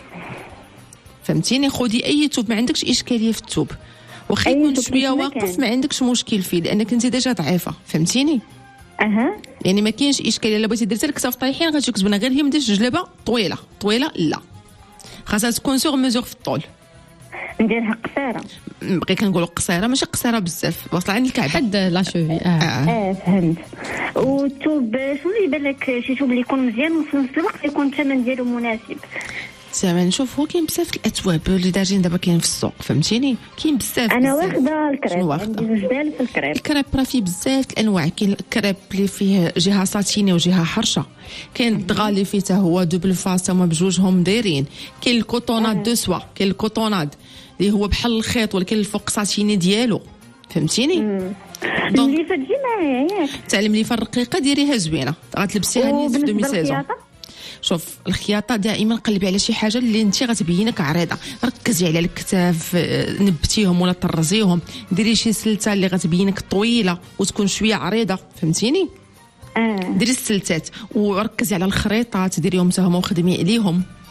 S2: فهمتيني. خذي اي ثوب، ما عندكش اشكاليه في الثوب، واخا يكون شويه واقف ما عندكش مشكل فيه لانك انت ديجا ضعيفه، فهمتيني.
S13: اها
S2: يعني ما كاينش اشكاليه. الا بغيتي درتي لك كتاف طايحين غتجيك زبنه، غير هي ما ديرش جلابه طويله طويله، لا خاصها تكون سور ميزور في الطول.
S13: نديرها قصيره،
S2: بغي كنقولوا قصيره ماشي قصيره بزاف، واصله عند الكعب
S1: حد لا شوفي. اه,
S13: آه. فهمت. والثوب شنو اللي يبان لك شي ثوب اللي يكون مزيان وفي نفس الوقت يكون الثمن ديالو مناسب؟
S2: زعما نشوف هو كاين بزاف الاثواب اللي دايرين دابا كاين في السوق، فهمتيني. كاين بزاف.
S13: انا واخده الكريب، عندي جوج ديال في الكريب.
S2: الكريب راه فيه بزاف الانواع، كاين الكريب اللي فيه جهه ساتيني وجهه حرشه، كاين الدغا اللي فيه حتى هو دوبل فاس هما بجوجهم دايرين، كاين الكوطوناد دو سوا، كاين الكوطوناد اللي هو بحال الخيط ولكن الفوق ساتيني ديالو، فهمتيني.
S13: اللي فتجي معايا ياك
S2: تاع المليفه الرقيقه ديريها زوينه غتلبسيها نيت في دومي سيزون. شوف الخياطه دائما قلبي على شي حاجه اللي انت غتبينك عريضه، ركزي على الكتاف، نبتيهم ولا طرزيهم، ديري شي سلته اللي غتبينك طويله وتكون شويه عريضه، فهمتيني.
S13: اه
S2: ديري السلتات وركزي على الخريطات، ديريهم حتى هما وخدمي عليهم،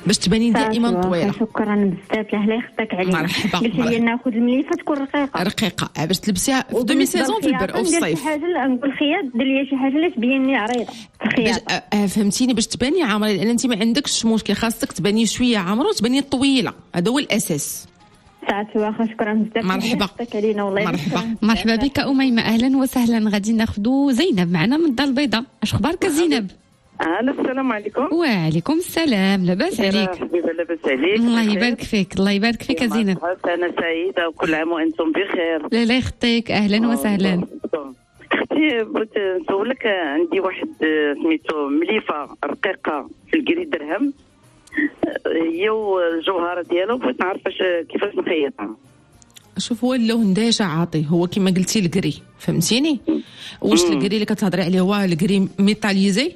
S2: باش تباني دائما طويله.
S13: شكرا بزاف، الله يخطيك علينا.
S2: مرحبا.
S13: قلت لي ناخذ المليفه تكون رقيقه
S2: رقيقه باش تلبسيها في دومي سيزون في البر او في الصيف.
S13: شي حاجه نقول خياط دير لي شي حاجه اللي تبيني عريضه الخياط.
S2: فهمتيني؟ باش تباني عامره، لان انت ما عندكش مشكل، خاصك تباني شويه عامره وتباني طويله، هذا هو الاساس.
S13: صافي واخا، شكرا بزاف.
S2: مرحبا.
S1: مرحبا مرحبا بك أميمة، اهلا وسهلا. غادي ناخذوا زينب معنا من الدار البيضاء. اش اخبارك زينب؟
S14: الو السلام عليكم.
S1: وعليكم السلام، لاباس عليك؟
S14: حبيبه لاباس عليك؟
S1: الله يبارك فيك، الله يبارك فيك يا زينب.
S14: انا سعيده وكل عام وانتم بخير.
S1: لا لا يخطيك، اهلا وسهلا.
S14: اختي بغيت نسولك، عندي واحد سميتو مليفه رقيقه في الكري درهم، هي والجوهره ديالو، بغيت نعرف كيفاش نخيطها.
S2: شوف، هو اللون ديجا عاطي، هو كما قلتي الكري، فهمتيني؟ واش الكري اللي كتهضري عليه هو الكري ميتاليزي؟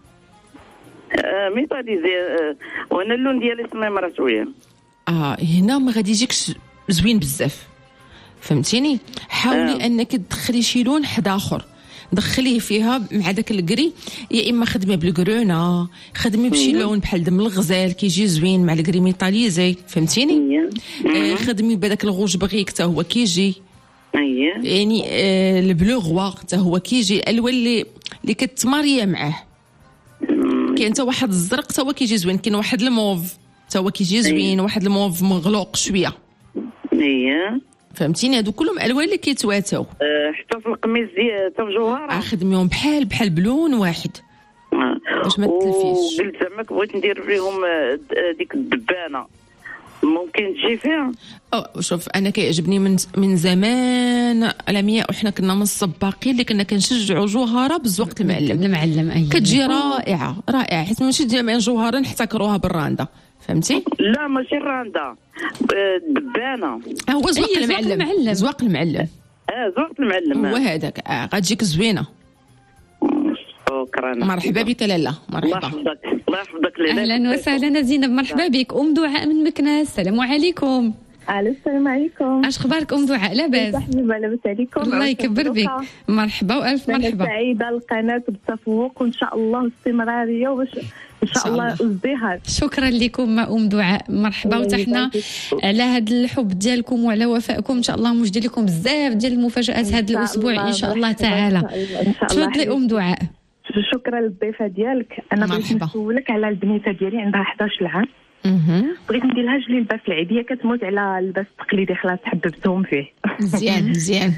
S14: آه ميتاليزي. آه وانا اللون ديالي سميمره شويه.
S2: اه هنا ما غادي يجيكش زوين بزاف، فهمتيني؟ حاولي آه. انك تدخلي شي لون حد اخر، دخليه فيها مع داك الكري، يا اما خدمي بالكرونه، خدمي بشي لون بحال دم الغزال كيجي زوين مع الكري ميتاليزي، فهمتيني؟ آه خدمي بداك الغوج بغيك حتى هو كيجي.
S14: اييه
S2: يعني آه البلو غوا حتى هو كيجي، الالوان اللي اللي كتماريا معاه. كاين حتى واحد الزرق حتى هو كيجي زوين، كاين واحد الموف حتى هو كيجي زوين، واحد الموف مغلوق شويه.
S14: اييه
S2: فهمتيني؟ هادو كلهم الوان اللي كيتواتاو.
S14: أه حتى في القميص ديال حتى في جوهره
S2: خدميهم بحال بحال بلون واحد باش ما تلفيش.
S14: وقلت زعما بغيت ندير بهم ديك الدبانه، ممكن تجي فيها؟
S2: اه شوف، انا كيعجبني من من زمان لميا، وحنا كنا من السباقين اللي كنا كنشجعوا جوهره بالزوق المعلم.
S1: المعلم اي
S2: كتجي رائعه رائعه، حيت ماشي جميع الجوهره نحتكروها بالراندا، فهمتي؟
S14: لا ماشي الراندا، دبانه.
S2: هو زواق المعلم. زواق المعلم
S14: اه زواق المعلم
S2: هو هذاك. اه غتجيك زوينه.
S14: شكرا.
S2: مرحبا بك لاله. مرحبا.
S14: الله يحفظك الله يحفظك لاله.
S1: اهلا وسهلا زينب، مرحبا بك. ام دعاء من مكناس، السلام عليكم.
S15: الو السلام عليكم.
S1: اش اخبارك ام دعاء؟ لاباس؟
S15: حبيبه لاباس عليكم؟
S1: الله يكبر بك. مرحبا والف مرحبا.
S15: سعيده القناه بالتفوق، وان شاء الله استمراريه واش ان شاء الله ازدهار.
S1: شكرا لكم ام دعاء، مرحبا. وتحنا على هذا الحب ديالكم وعلى وفائكم، ان شاء الله موجد لكم بزاف ديال المفاجات هذا الاسبوع ان شاء الله تعالى. تفضلي ام دعاء.
S15: شكرا للضيفه ديالك. انا بغيت نسولك على البنيته ديالي، عندها إحدى عشر عام. بغيت ندير لها جلي لباس العيديه، كتموت على اللباس التقليدي، خلاص حببتهم فيه.
S2: مزيان مزيان.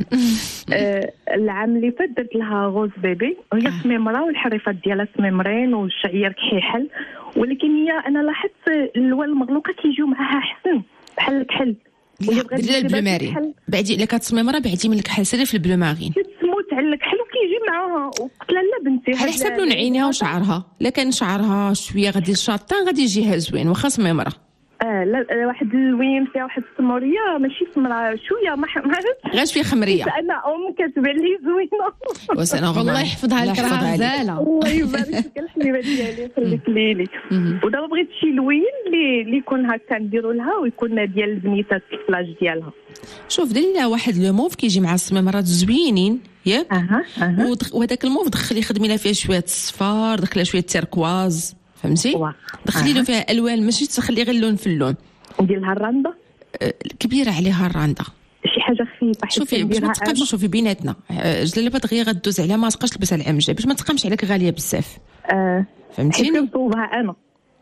S15: آه العام اللي فات درت لها غوز بيبي، وهي سميمره والحريفات ديالها سميمرين والشعير كحيحل، ولكن هي انا لاحظت الالوان المغلوقه كيجيو معها حسن بحال الكحل.
S2: وهي بغات دير البلو مارين، بعدي الا كانت سميمره بعدي من الكحل سيري في البلو مارين،
S15: تموت على الكحل وكيجي معاها. وقلت لها لا بنتي،
S2: على حسب لون عينيها وشعرها، لا كان شعرها شويه غادي شاطان غادي يجيها زوين واخا سميمره.
S15: اه لا واحد اللوين فيها واحد السموريه ماشي سمراء شويه ما عرفتش
S2: غير شويه خمريه.
S15: انا ام كتبان لي زوينه.
S2: وسنا
S1: الله يحفظها لك، راه غزاله.
S15: الله يبارك فيك الحبيبه ديالي، خليك ليلي. ودابا بغيت شي لوين اللي اللي يكون هكا نديروا لها ويكون ديال البنيتات الفلاج ديالها.
S2: شوف ديري لها واحد لو موف كيجي مع السميمرات زوينين ياك.
S15: اها اها.
S2: وهذاك الموف دخلي خدمي لها فيها شويه الصفار، دخلي شويه تيركواز، فهمتي؟ دخلي له فيها الوان، ماشي تخلي غير اللون في اللون.
S15: ندير لها الراندا
S2: كبيره عليها الراندا،
S15: شي حاجه خفيفه.
S2: شوفي باش ما تقامش، شوفي بيناتنا جلاله بغيا غدوز عليها ما تبقاش تلبسها العام الجاي باش ما تقامش عليك غاليه بزاف.
S15: اه
S2: فهمتيني؟
S15: حيت نصوبها انا.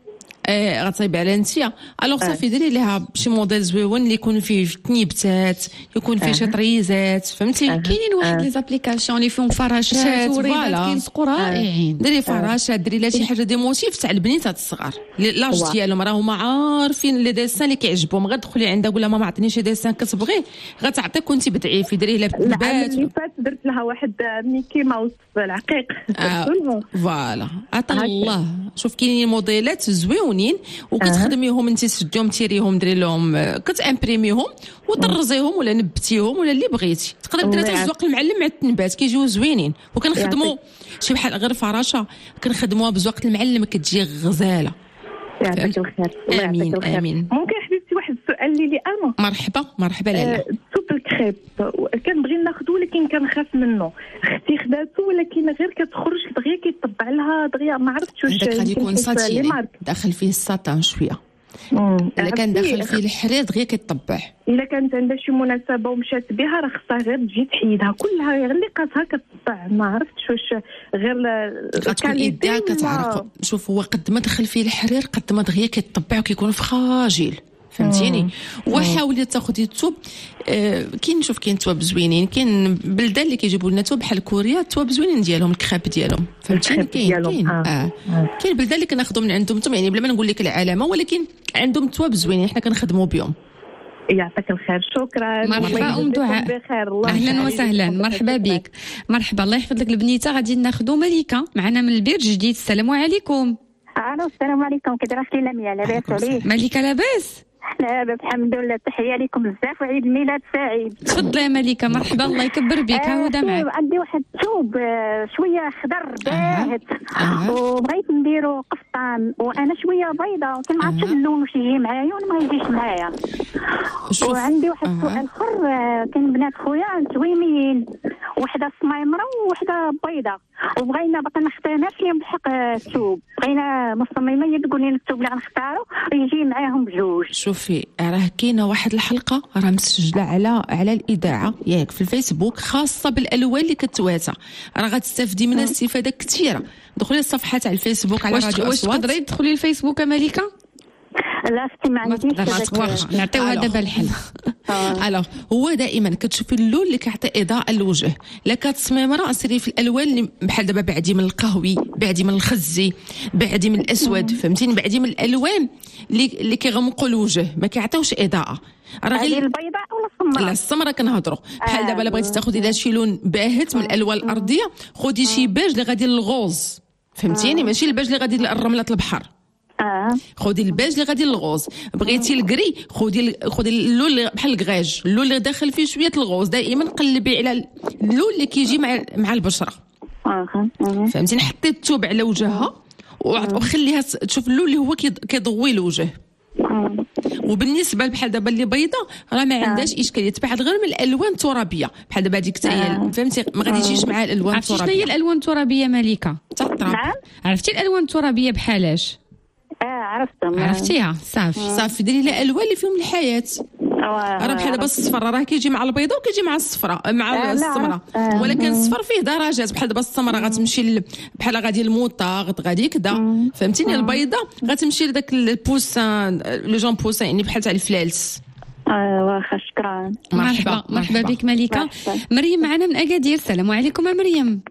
S2: آه غتصايب على انتيا. الوغ صافي ديري ليها شي موديل زويون اللي يكون فيه تنيبتات، يكون فيه شي طريزات، فهمتي؟
S1: كاينين واحد لي زابليكاسيون اللي فيهم فراشات وريبات كيلصقوا رائعين.
S2: ديري فراشات، ديري لها شي حاجه دي موتيف تاع البنيتات الصغار لاج ديالهم، راهم عارفين لي ديسان اللي كيعجبهم. غتدخلي عندها قول لها ماما عطيني شي ديسان كتبغي غتعطيك وانت بدعي في. ديري لها بالبات.
S15: اللي فات درت لها واحد ميكي ماوس في العقيق.
S2: فوالا عطا الله. شوف كاينين موديلات زويونين وكتخدميهم انت، تسديهم تيريهم ديري لهم كتامبريميهم وطرزيهم ولا نبتيهم ولا اللي بغيتي. تقدر دير حتى الزواق المعلم مع التنبات كيجيو زوينين. وكنخدموا شي بحال غير فراشه كنخدموها بزواق المعلم كتجي غزاله.
S15: يعطيك الخير.
S2: امين امين.
S15: ممكن حبيبتي واحد السؤال لي انا؟
S2: مرحبا مرحبا لاله.
S15: توب الكريم كريب كنبغي ناخذو ولكن كنخاف منه. اختي خداتو ولكن غير كتخرج دغيا كيطبع لها دغيا ما عرفتش واش
S2: غادي يكون ساتيري داخل فيه الساتان شويه. الا كان داخل فيه الحرير دغيا كيطبع.
S15: الا كانت عندها شي مناسبه ومشات بها راه خصها غير تجي تحيدها كلها غير اللي قاتها كتطبع ما عرفتش واش غير
S2: غتكون يدها كتعرق. شوف هو قد ما دخل فيه الحرير قد ما دغيا كيطبع وكيكون فراجيل فهمتيني. وحاولي تاخذي الثوب آه كاين نشوف كاين ثواب زوينين كاين بلدان اللي كيجيبوا لنا ثوب بحال كوريا الثواب زوينين ديالهم الكراب ديالهم فهمتيني. كاين كاين اه كاين بلدان اللي كناخذوا من عندهم انتم يعني بلا ما نقول لك العلامه ولكن عندهم ثواب زوينين حنا كنخدموا بهم.
S15: يعطيك الخير شكرا.
S1: مرحبا ام دعاء اهلا وسهلا مرحبا بك. مرحبا الله يحفظ لك البنيته. غادي ناخذوا ملكه معنا من البير جديد. السلام عليكم.
S16: الو السلام عليكم كي دايره اختي لميا لاباس عليك؟
S1: ملكه لاباس
S16: لاباس الحمد لله. تحيه لكم بزاف وعيد الميلاد سعيد.
S1: تفضلي يا ملكه مرحبا الله يكبر بك. عاوده معك.
S16: عندي واحد الثوب شويه خضر باهت وبغيت نديرو قفطان وانا شويه بيضه كان ما عرفتش اللون واش يجي معايا ولا ما يجيش معايا. وعندي واحد السؤال اخر كاين بنات خويا زوينين وحده سميمره وحده بيضه وبغينا باقي ما اختارناش ليهم بحق الثوب بغينا مصممه تقول لنا الثوب اللي غنختارو يجي معاهم بجوج.
S2: شوفي راه كاينه واحد الحلقه راه مسجله على على الاذاعه ياك في الفيسبوك خاصه بالالوان اللي كتواتى راه غتستافدي منها استفاده كثيره. دخلي الصفحه تاع الفيسبوك على راديو اصوات.
S1: واش تقدري تدخلي الفيسبوك ملكه؟
S16: لا اختي ما عنديش
S1: نعطيوها دابا الحل.
S2: الوغ هو دائما كتشوفي اللون اللي كيعطي اضاءه للوجه. لا كتسميمره سيري في الالوان اللي بحال دابا بعدي من القهوي بعدي من الخزي بعدي من الاسود فهمتيني بعدي من الالوان اللي اللي كيغمقوا الوجه ما كيعطيوش اضاءه.
S16: راه غير البيضاء ولا السمراء؟
S2: لا السمراء كنهضروا بحال دابا الا بغيتي تاخذي داك شي لون باهت من الالوان الارضيه خذي شي بيج اللي غادي للغوز فهمتيني ماشي البيج اللي غادي للرمله البحر.
S16: اه
S2: خذي البيج اللي غادي للغوز. بغيتي الكري خذي خذي اللون اللي بحال الكغاج اللون اللي داخل فيه شويه الغوز. دائما قلبي على اللون اللي كيجي مع مع البشره
S16: اه
S2: فهمتيني. حطي الثوب على وجهها وخليها تشوف اللون اللي هو كيضوي الوجه. وبالنسبه بحال دابا اللي بيضه راه ما عندهاش اشكاليه تبعد غير من الالوان الترابيه بحال دابا هذيك حتى فهمتي ما غادي تجيش مع الالوان الترابيه.
S1: عرفتي شنو هي الالوان الترابيه ملكه؟
S16: نعم
S1: عرفتي الالوان الترابيه بحالاش؟
S16: اه عرفتهم.
S1: عرفتيها صافي
S2: صافي ديري لها الالوان اللي فيهم الحياه. راه بحال دابا الصفر راه كيجي مع البيضه وكيجي مع الصفراء مع السمراء ولكن الصفر فيه درجات بحال دابا السمراء غتمشي بحال غادي الموطاغ غادي كذا فهمتيني. البيضه غتمشي لذاك البوسان لو جون بوسان يعني بحال تاع الفلالس.
S16: اه واخا شكرا.
S1: مرحبا مرحبا بك ملكه. مريم معنا من اكادير. السلام عليكم يا مريم.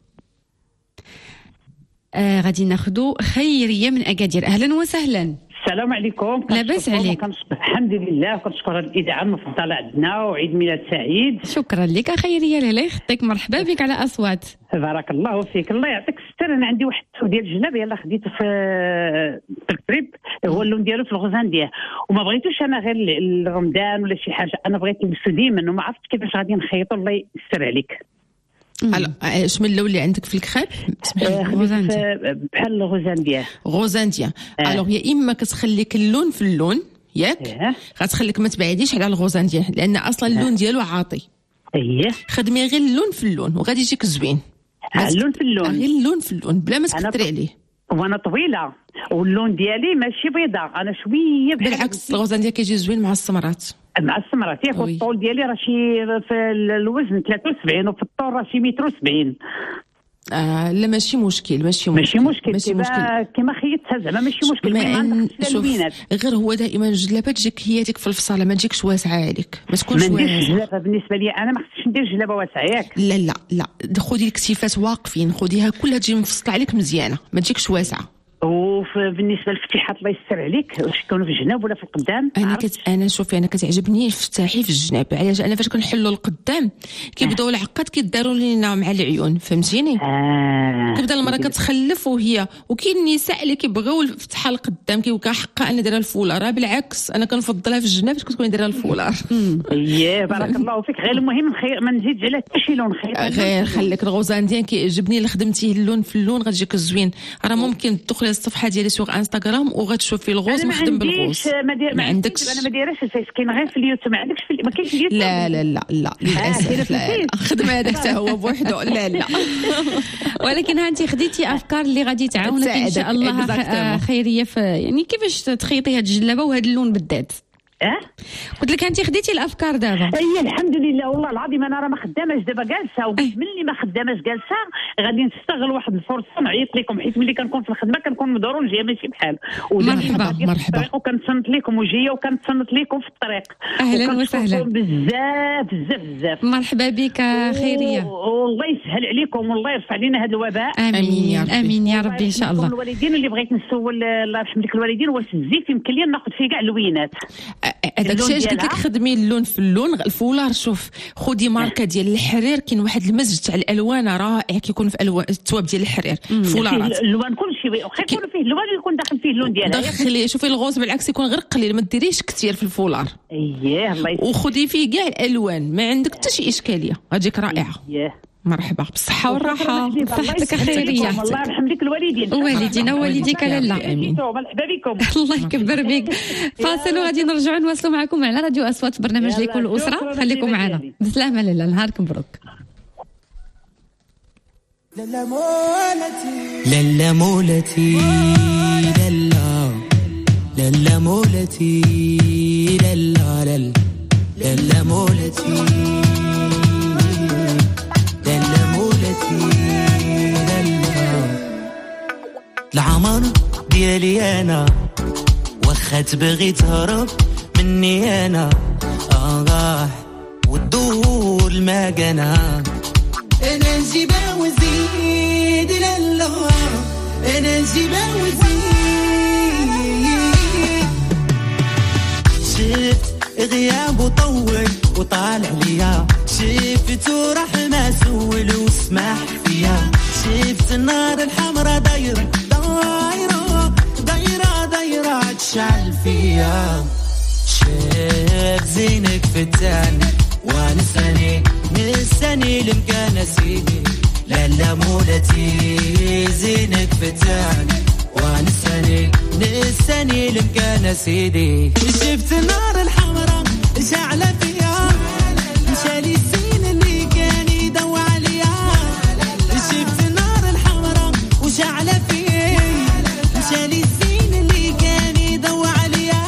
S1: آه غادي ناخذوا خيريه من اكادير. اهلا وسهلا.
S17: السلام عليكم.
S1: لاباس عليك؟
S17: الحمد لله كنشكر الاذاعه المفضله عندنا وعيد ميلاد سعيد.
S1: شكرا لك خيريه الله يخطيك مرحبا بك على اصوات.
S17: بارك الله فيك الله يعطيك الستر. انا عندي واحد الثوب ديال الجلابيه يلاه خديته في في الكريب هو اللون ديالو في الغزان ديالو وما بغيتوش انا غير لرمضان ولا شي حاجه انا بغيت نلبسو ديما وما عرفتش كيفاش غادي نخيطو الله يستر عليك.
S2: هلا اش من اللون اللي عندك في الكريب؟
S17: غوزانديا بحال الغوزانديا
S2: غوزانديا. الوغ يا اما كتخليك اللون في اللون ياك غتخليك ما تبعديش على الغوزانديا لان اصلا اللون ديالو عاطي.
S17: اييه
S2: خدمي غير اللون في اللون وغادي يجيك زوين.
S17: اللون في اللون
S2: غير اللون في اللون بلا ما تكثري عليه.
S17: وانا طويله واللون ديالي ماشي بيضاء انا شويه
S2: بالعكس الغوزانديا كيجي زوين مع السمرات
S17: مع السمرات ياك. والطول ديالي راه شي في الوزن ثلاثة وسبعين وفي الطول راه شي متر وسبعين.
S2: آه لا ماشي مشكل ماشي
S17: مشكل ماشي
S2: مشكل
S17: ماشي مشكل كيما خيطتها زعما ماشي مشكل ما
S2: شوف غير هو دائما الجلابه تجيك هي ديك في الفصاله ما تجيكش واسعه عليك ما تكونش
S17: واسعه. بالنسبه لي انا ما خصنيش ندير جلابه واسعه ياك.
S2: لا لا لا خذي الكتيفات واقفين خذيها كلها تجي مفصله عليك مزيانه ما تجيكش واسعه.
S17: وبالنسبه للفتيحات الله يستر عليك واش يكونوا في الجناب ولا في القدام؟
S2: انا كت... انا شوفي انا كتعجبني الفتاحي في الجناب. علاش؟ انا فاش كنحلوا القدام كيبداو العقاد كيداروا لينا مع العيون فهمتيني.
S17: آه.
S2: كتبدا المراه كتخلف وهي وكاين النساء اللي كيبغيو الفتحه القدام كيبقى حقها انا دايره الفولار. راه بالعكس انا كنفضلها في الجناب باش كتكوني دايره الفولار.
S17: اييه بارك الله فيك. غير المهم خير ما نزيدش على حتى شي لون خير
S2: غير خليك الغوزانديان كيعجبني اللي خدمتيه اللون في اللون غتجيك زوين. راه ممكن تدخلي الصفحه ديالي سوغ انستغرام وغتشوفي الغوز مخدم بالغوز.
S17: ما, دير...
S2: ما عندكش
S17: انا ما دايرهاش الفيس، كاين غير في اليوتيوب. ما عندكش في... ما كاينش اليوتيوب.
S2: لا لا لا لا للاسف لا خدمه هذاك حتى هو بوحده. لا لا
S1: ولكن ها انت خديتي افكار اللي غادي تعاونك ان شاء الله خيريه في يعني كيفاش تخيطي هاد الجلابه وهاد اللون بالذات.
S17: اه
S1: قلت لك انت خديتي الافكار دابا.
S17: اي الحمد لله والله العظيم انا راه ما خداماش دابا جالسه، وملي ما خداماش جالسه غادي نستغل واحد الفرصه نعيط لكم، حيت ملي كنكون في الخدمه كنكون مدورون جايه ماشي بحال.
S1: مرحبا مرحبا.
S17: وكنتصنت لكم وجيه وكنتصنت لكم في الطريق.
S1: اهلا وسهلا
S17: بزاف بزاف بزاف.
S1: مرحبا بك خيريه.
S17: والله يسهل عليكم والله يرفع علينا هذا الوباء.
S1: امين يا ربي امين يا ربي ان شاء الله.
S17: الوالدين اللي بغيت نسول الله يرحم لك الوالدين، واش الزيت يمكن لي ناخذ فيه كاع اللوينات؟
S2: هذاك الشيء قلت لك خدمي اللون في اللون. الفولار شوف خدي ماركه ديال الحرير، كاين واحد المزج تاع الالوان رائع كيكون في الوان الثواب ديال الحرير فولارات
S17: الالوان كلشي واخا يكون فيه اللون يكون داخل فيه اللون ديالها.
S2: دخلي شوفي الغوص بالعكس يكون غير قليل، ما ديريش كثير في الفولار.
S17: اييه الله يسلمك.
S2: وخدي فيه كاع الالوان ما عندك حتى شي اشكاليه غتجيك رائعه.
S17: اييه
S2: مرحبا بالصحه والراحه.
S1: صحتك خيريه.
S17: الله يرحم لك الوالدين.
S1: والدينا والديك لاله.
S17: امين. مرحبا بكم.
S1: الله يكبر بك. فاصل وغادي نرجعوا نواصلوا معكم على راديو اصوات برنامج لكل اسره. خليكم معنا. بسلامه لاله، نهارك مبروك.
S12: لالا مولتي لالا مولتي لالا لالا مولتي لالا لالا لالا مولتي لالا مولتي لالا. العمر ديالي انا واخا تبغي تهرب مني انا اه وتدور المكانه. انا نجيبها وزيد لالا انا نجيبها وزيد. شفت غياب وطول وطالع ليا، شفت ورحمة سول وسمح فيا، شفت النار الحمراء دايرة دايرة دايرة دايرة تشعل فيا. شاف زينك فتاني ونساني نساني لمكان سيدي لالا مولتي. زينك فتاني ونساني نساني لمكان سيدي. شفت النار الحمراء شعلة فيا، مشالي الزين اللي كان يدوى عليا. شفت النار الحمراء وشعلة فيا، مشالي الزين اللي كان يدوى عليا.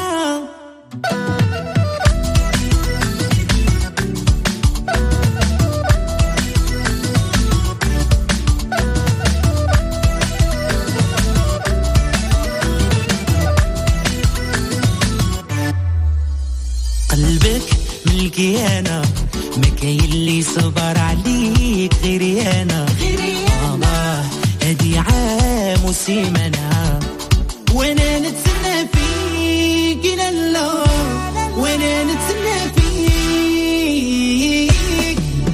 S12: قلبك ملكي انا، ما كاين اللي صبر عليك غيري انا. الله هادي عام وسيمانه وانا نتسنى فيك لالا وانا نتسنى فيك.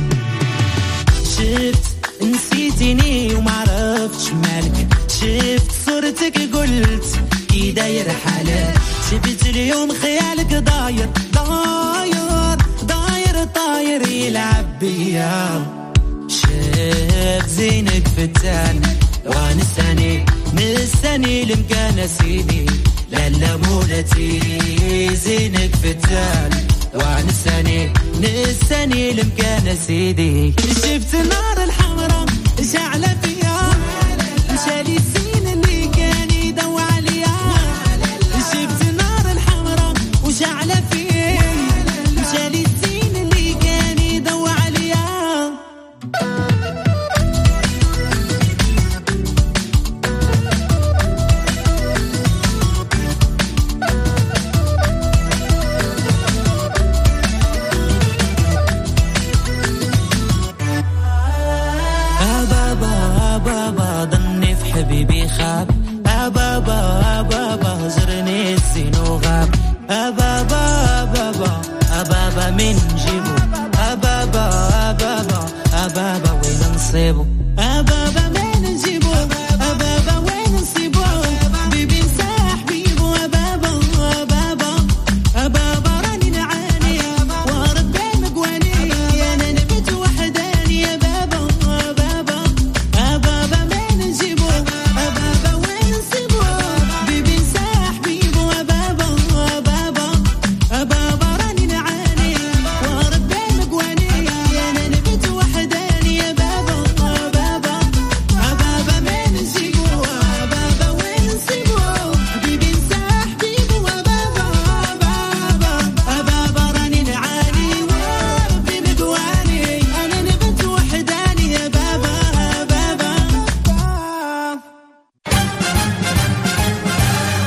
S12: شفت نسيتيني ومعرفتش مالك، شفت صورتك قلت كي داير حالك. شفت اليوم خيالك داير داير داير طاير يلعب بيا. شاف زينك فتاني ونساني نساني لمكان سيدي لالا مولتي. زينك فتاني ونساني نساني لمكان سيدي. شفت النار الحمراء شعلة فيا، مشالي الزين اللي كان يدوى عليا. شفت النار الحمراء وشعلة فيا، مشالي الزين اللي كان يدوى عليا. بابا بابا ضني في حبيبي خاب. بابا بابا زرني الزين وغاب. بابا بابا بابا من نجيبو. بابا بابا بابا وين نصيبو. بابا من نجيبو. بابا وين نصيبو. بيبي نساح بيبو. بابا بابا بابا راني نعاني وربي مقواني انا نبت وحداني. يا بابا بابا بابا من نجيبو. بابا وين نصيبو.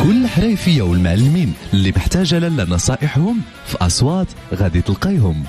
S3: كل حريفية والمعلمين اللي محتاجة لاله نصائحهم في أصوات غادي تلقايهم.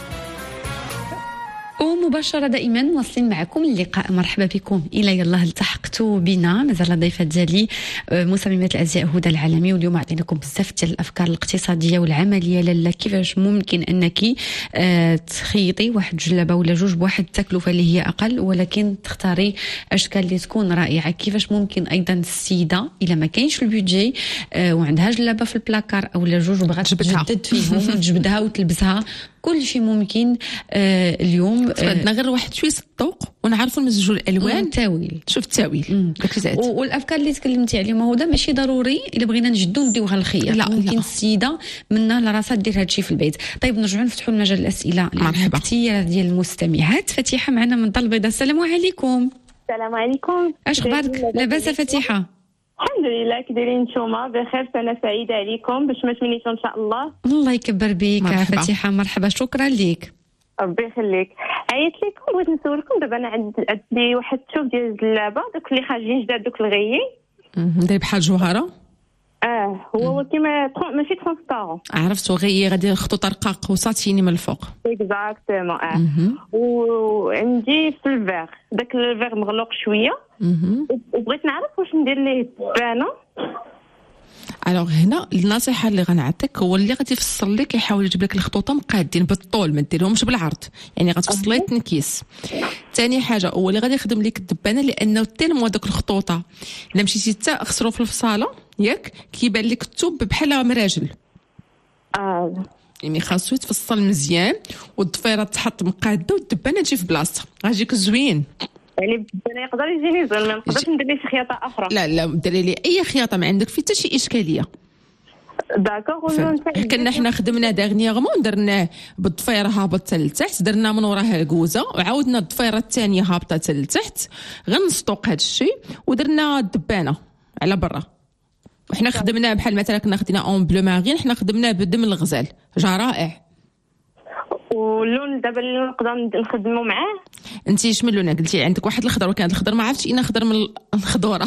S1: ومباشرة دائما واصلين معكم اللقاء. مرحبا بكم إلى يلا التحقتوا بنا. مازال ضيفة ديالي مصممة الأزياء هدى العالمي، واليوم عطينا لكم بزاف ديال الأفكار الاقتصادية والعملية لالا كيفاش ممكن أنك آه تخيطي واحد جلابة ولا جوج بواحد التكلفة اللي هي أقل، ولكن تختاري أشكال اللي تكون رائعة. كيفاش ممكن أيضا السيدة إلا ما كاينش البيدجي آه وعندها جلابة في البلاكار أو لا جوج وبغات تجدد فيهم وتجبدها وتلبسها، كل شيء ممكن. آه اليوم
S2: عندنا غير واحد شويه الذوق ونعرفوا نمزجوا الالوان.
S1: التاويل،
S2: شوف التاويل داك زاد.
S1: والافكار اللي تكلمتي عليهم هدى ماشي ضروري الا بغينا نجدو نديوها للخياط،
S2: لا
S1: ممكن
S2: لا.
S1: السيده منها لراسها دير هذا الشيء في البيت. طيب نرجعوا نفتحوا المجال الاسئله.
S2: مرحبا.
S1: كثير ديال المستمعات. فتيحه معنا من طل البيضاء. السلام عليكم.
S18: السلام عليكم.
S1: اش اخبارك؟ لاباس فتيحه؟
S18: الحمد لله. كي دايرين نتوما؟ بخير. سنه سعيده عليكم باش ما تمنيتوا ان شاء الله.
S1: الله يكبر بك
S2: مرحبا.
S1: فتيحه. مرحبا، شكرا لك.
S18: ربي يخليك. عيطت لكم بغيت نسولكم. دابا انا عندي واحد الثوب ديال الجلابه دوك اللي خارجين جداد، دوك الغيي.
S2: داير بحال جوهره.
S18: اه هو هو كيما ماشي ترونسبارون.
S2: عرفتو غير غادي خطوط رقاق وساتيني من الفوق.
S18: اكزاكتومون. اه وعندي في الفيغ داك الفيغ مغلوق شويه، وبغيت نعرف واش ندير ليه الدبانه.
S2: الوغ هنا النصيحه اللي غنعطيك هو اللي غادي يفصل لك يحاول يجيب لك الخطوطه مقادين بالطول، ما ديرهمش بالعرض، يعني غتفصلي تنكيس. ثاني حاجه هو اللي غادي يخدم لك الدبانه، لانه تيلمو داك الخطوطه الا مشيتي حتى خسروا في الفصاله ياك كيبان لك الثوب بحال مراجل.
S18: اه
S2: يعني خاصو يتفصل مزيان والضفيره تحط مقاده والدبانه تجي في بلاصتها، غاجيك زوين.
S18: يعني الدبانه يقدر يجيني زوين، ما نقدرش ندير ليه شي خياطه اخرى.
S2: لا لا ديري لي اي خياطه، ما عندك فيه حتى شي اشكاليه.
S18: داكوغ.
S2: كنا حنا خدمنا داغنيغمون درناه بالضفيره هابطه لتحت، درنا من وراها الكوزه وعاودنا الضفيره الثانيه هابطه لتحت، غنسطوق هذا الشيء ودرنا الدبانه على برا. وحنا خدمنا بحال مثلا كنا خدينا اون بلو مارين، حنا خدمناه بدم الغزال، جا رائع.
S18: واللون دابا اللي نقدر نخدموا معاه.
S2: انت شمن لون قلتي عندك واحد الخضر؟ وكان الخضر ما عرفتش اين خضر من الخضوره.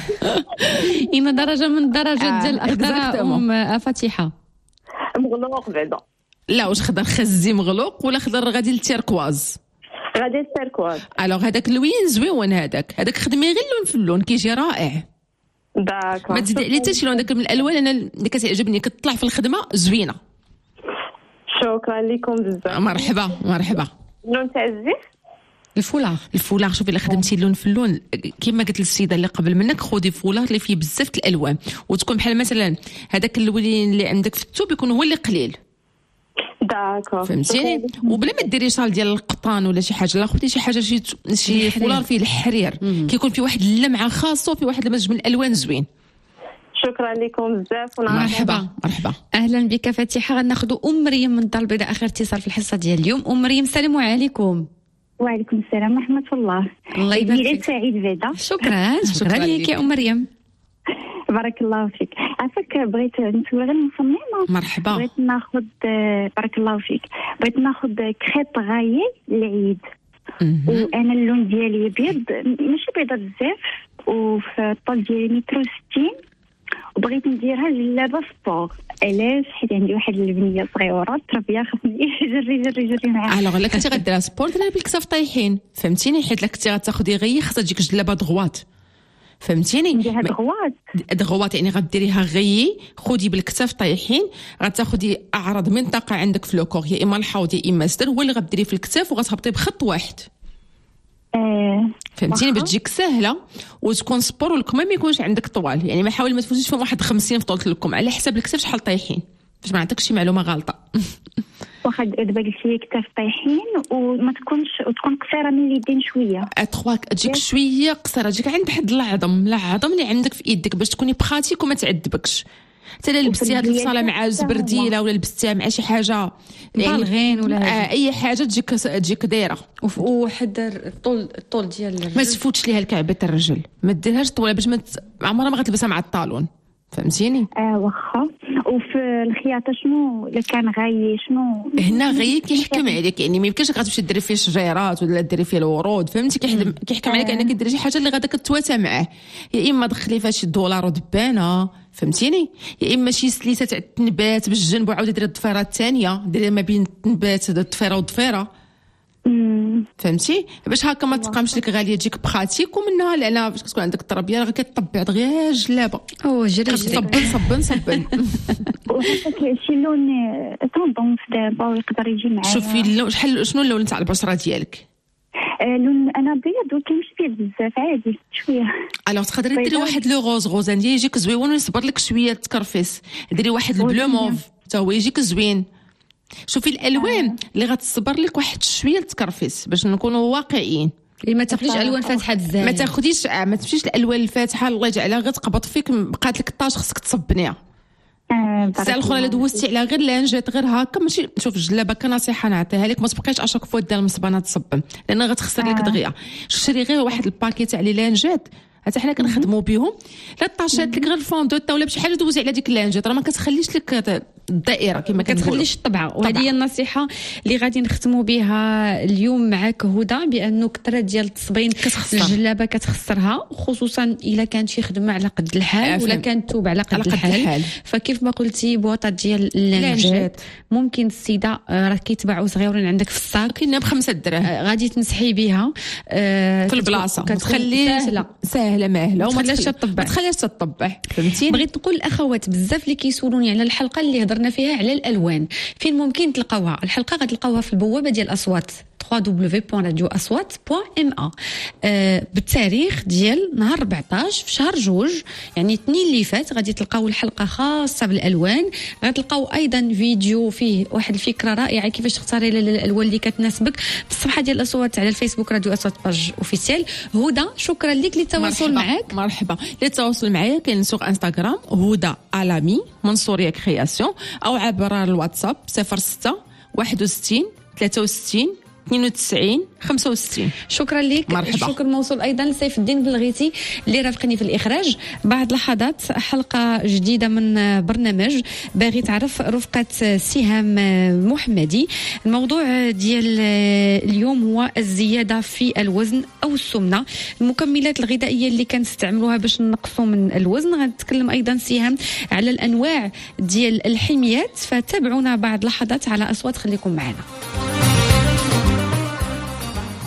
S1: اين درجه من الدرجات
S2: آه
S1: ديال الاخضر ام فتيحه؟
S18: مغلوق بعدا.
S2: لا واش خضر خزي مغلوق ولا خضر غادي للتيركواز؟
S18: غادي للتيركواز.
S2: الوغ هذاك اللوين زوين، هذاك هذاك خدمي غير اللون في اللون كيجي رائع.
S18: داكور.
S2: ما تزيد عليه حتى شي لون، داك من الالوان انا اللي كتعجبني كتطلع في الخدمه زوينه.
S18: شكرا لكم بزاف.
S2: مرحبا مرحبا.
S18: اللون تاع الزيت
S1: الفولار.
S2: الفولار شوفي الا خدمتي اللون في اللون كما قلت للسيده اللي قبل منك، خذي فولار اللي فيه بزاف الالوان وتكون بحال مثلا هذاك اللون اللي عندك في الثوب يكون هو اللي قليل.
S18: داكور.
S2: فهمتيني؟ وبلا ما ديري شال ديال القطان ولا شي حاجه، لا خذي شي حاجه شي شي فولار فيه الحرير، كيكون فيه واحد اللمعه خاصه وفيه واحد المزج من الالوان زوين.
S18: شكرا لكم بزاف.
S2: مرحبا مرحبا.
S1: اهلا بك فتيحه. غناخذوا ام مريم من دار البيضاء، اخر اتصال في الحصه ديال اليوم. ام مريم السلام عليكم.
S19: وعليكم السلام ورحمه الله.
S1: الله يبارك فيك.
S19: عيد سعيد بعدا.
S1: شكرا شكرا لك يا ام مريم.
S19: بارك الله فيك. عافاك بغيت نسول غير المصممه.
S2: مرحبا.
S19: بغيت ناخذ بارك الله فيك بغيت ناخذ كريب غايي للعيد، وانا اللون ديالي ابيض ماشي بيضه بزاف، وفي الطول ديالي متر وستين، وبغيت نديرها جلابه سبور. علاش؟ حيت عندي واحد البنيه صغيره تربيه خاصني جري جري جري معاها.
S2: الوغ الا كنتي غديرها سبور ديرها بالكتاف طايحين، فهمتيني؟ حيت الا كنتي غتاخدي غي خاصها تجيك جلابه دغوات، فهمتيني؟
S19: نديرها دغوات.
S2: دغوات يعني غديريها غي، خدي بالكتاف طايحين، غتاخدي اعرض منطقه عندك في لوكور، يا اما الحوض يا اما الصدر، هو اللي غديري في الكتاف وغتهبطي بخط واحد.
S19: آه
S2: فهمتيني؟ بتجيك سهله وتكون سبور، والكمام ما يكونش عندك طوال، يعني ما حاول ما تفوتيش فيهم واحد خمسين في طولة الكم على حساب الكتاف شحال طايحين، باش ما نعطيكش شي معلومه غلطه.
S19: واخا دابا قلتي لي كتاف طايحين وما تكونش وتكون قصيره من اليدين شويه.
S2: اتخواك تجيك شويه قصيره، تجيك عند حد العظم، العظم اللي عندك في يدك باش تكوني بخاتيك وما تعذبكش. حتى لا لبستي هاد الصاله مع زبرديله ولا لبستيها مع شي حاجه
S1: بالغين ولا
S2: آه اي حاجه تجيك تجيك دايره.
S1: وواحد الطول الطول ديال الرجل
S2: ما تفوتش ليها الكعبه الرجل، ما ديرهاش طويله باش ما عمرها ما غتلبسها مع الطالون، فهمتيني؟
S19: اه واخا. وفي الخياطه شنو الا كان غاي شنو
S2: هنا غاي كيحكم عليك، يعني ما يمكنش غتمشي ديري فيه شجيرات ولا ديري فيه الورود، فهمتي؟ كيحكم عليك انك ديري شي حاجه اللي غادا كتواتى معاه، يا اما دخلي فيها شي دولار ودبانه، فهمتيني؟ يا اما شي سليسه تاع التنبات بالجنب وعاود دير الضفيره الثانيه، ديري ما بين التنبات الضفيره والضفيره. فهمتي؟ باش هكا ما تقامش لك غاليه تجيك بخاتيك، ومنها لان باش تكون عندك التربيه راه كتطبع دغيا الجلابه.
S1: او جري
S2: صبن صبن صبن.
S19: وهذاك شي لون طوندونس دابا ويقدر يجي معايا.
S2: شوفي اللون شحال شنو اللون تاع البشره ديالك؟
S19: لون انا بيض ولكن مش بيض بزاف، عادي شويه.
S2: الوغ تقدري ديري واحد لو روز غوزان ديال يجيك زوين ويصبر لك شويه تكرفس. ديري واحد البلو موف حتى هو يجيك زوين. شوفي الالوان اللي غتصبر لك واحد شويه تكرفس باش نكونوا واقعيين.
S1: اللي ما تاخديش الوان فاتحه بزاف،
S2: ما تاخديش ما تمشيش الالوان الفاتحه الله يجعلها غير تقبط فيك، بقات لك الطاش خصك تصبنيها. الساعه الاخرى الا دوزتي على غير لانجات غير هكا ماشي. شوف الجلابه كنصيحه نعطيها لك، ما تبقايش اشاك فوا دير المصبانه تصبن لان غتخسر لك دغيا. شري غير واحد الباكي تاع لي لانجات حتى حنا كنخدموا بهم، لا طاشات لك غير الفوندو تا ولا بشي حاجه دوزي على ديك اللانجات راه ما كتخليش لك الدائره كما كنقولوا،
S1: كتخليش الطبعه. وهذه هي النصيحه اللي غادي نختموا بها اليوم معك هدى، بانه كثره ديال التصبين الجلابه كتخسرها، وخصوصا الا كانت شي خدمه على قد الحال ولا كانت توب على قد, على قد الحال. الحال فكيف ما قلتي بواطه ديال اللانجات ممكن السيده راه كيتباعوا صغيورين عندك في الصاك
S2: كاينه بخمسة دراهم
S1: غادي تمسحي بها
S2: آه في البلاصه، تخلي
S1: سهله
S2: سهله ماهله
S1: وما تخليش
S2: تطبع، ما تخليش تطبع. فهمتيني؟
S1: بغيت نقول الاخوات بزاف اللي كيسولوني على الحلقه اللي هضرنا فيها على الالوان، فين ممكن تلقاوها الحلقه؟ غتلقاوها في البوابه ديال اصوات دبليو دبليو دبليو بوين راديو اصوات بوين ام ا آه بالتاريخ ديال نهار أربعطاش في شهر جوج، يعني اثنين اللي فات غادي تلقاو الحلقه خاصه بالالوان. غتلقاو ايضا فيديو فيه واحد الفكره رائعه كيفاش تختاري الالوان اللي كتناسبك في الصفحه ديال الاصوات على الفيسبوك راديو اصوات باج اوفيسيال. هدى شكرا لك للتواصل معك.
S2: مرحبا. للتواصل معايا كاين سوق انستغرام هدى علامي من سوريا كرياسيون، او عبر الواتساب صفر ستة واحد وستين ثلاثة وستين اثنين وتسعين خمسة وستين.
S1: شكرا لك.
S2: مرحبا.
S1: الشكر موصول ايضا لسيف الدين بلغيتي اللي رافقني في الاخراج. بعد لحظات حلقه جديده من برنامج باغي تعرف رفقه سهام محمدي. الموضوع ديال اليوم هو الزياده في الوزن او السمنه، المكملات الغذائيه اللي كنستعملوها باش نقصوا من الوزن. غنتكلم ايضا سهام على الانواع ديال الحميات، فتابعونا بعد لحظات على اصوات. خليكم معنا.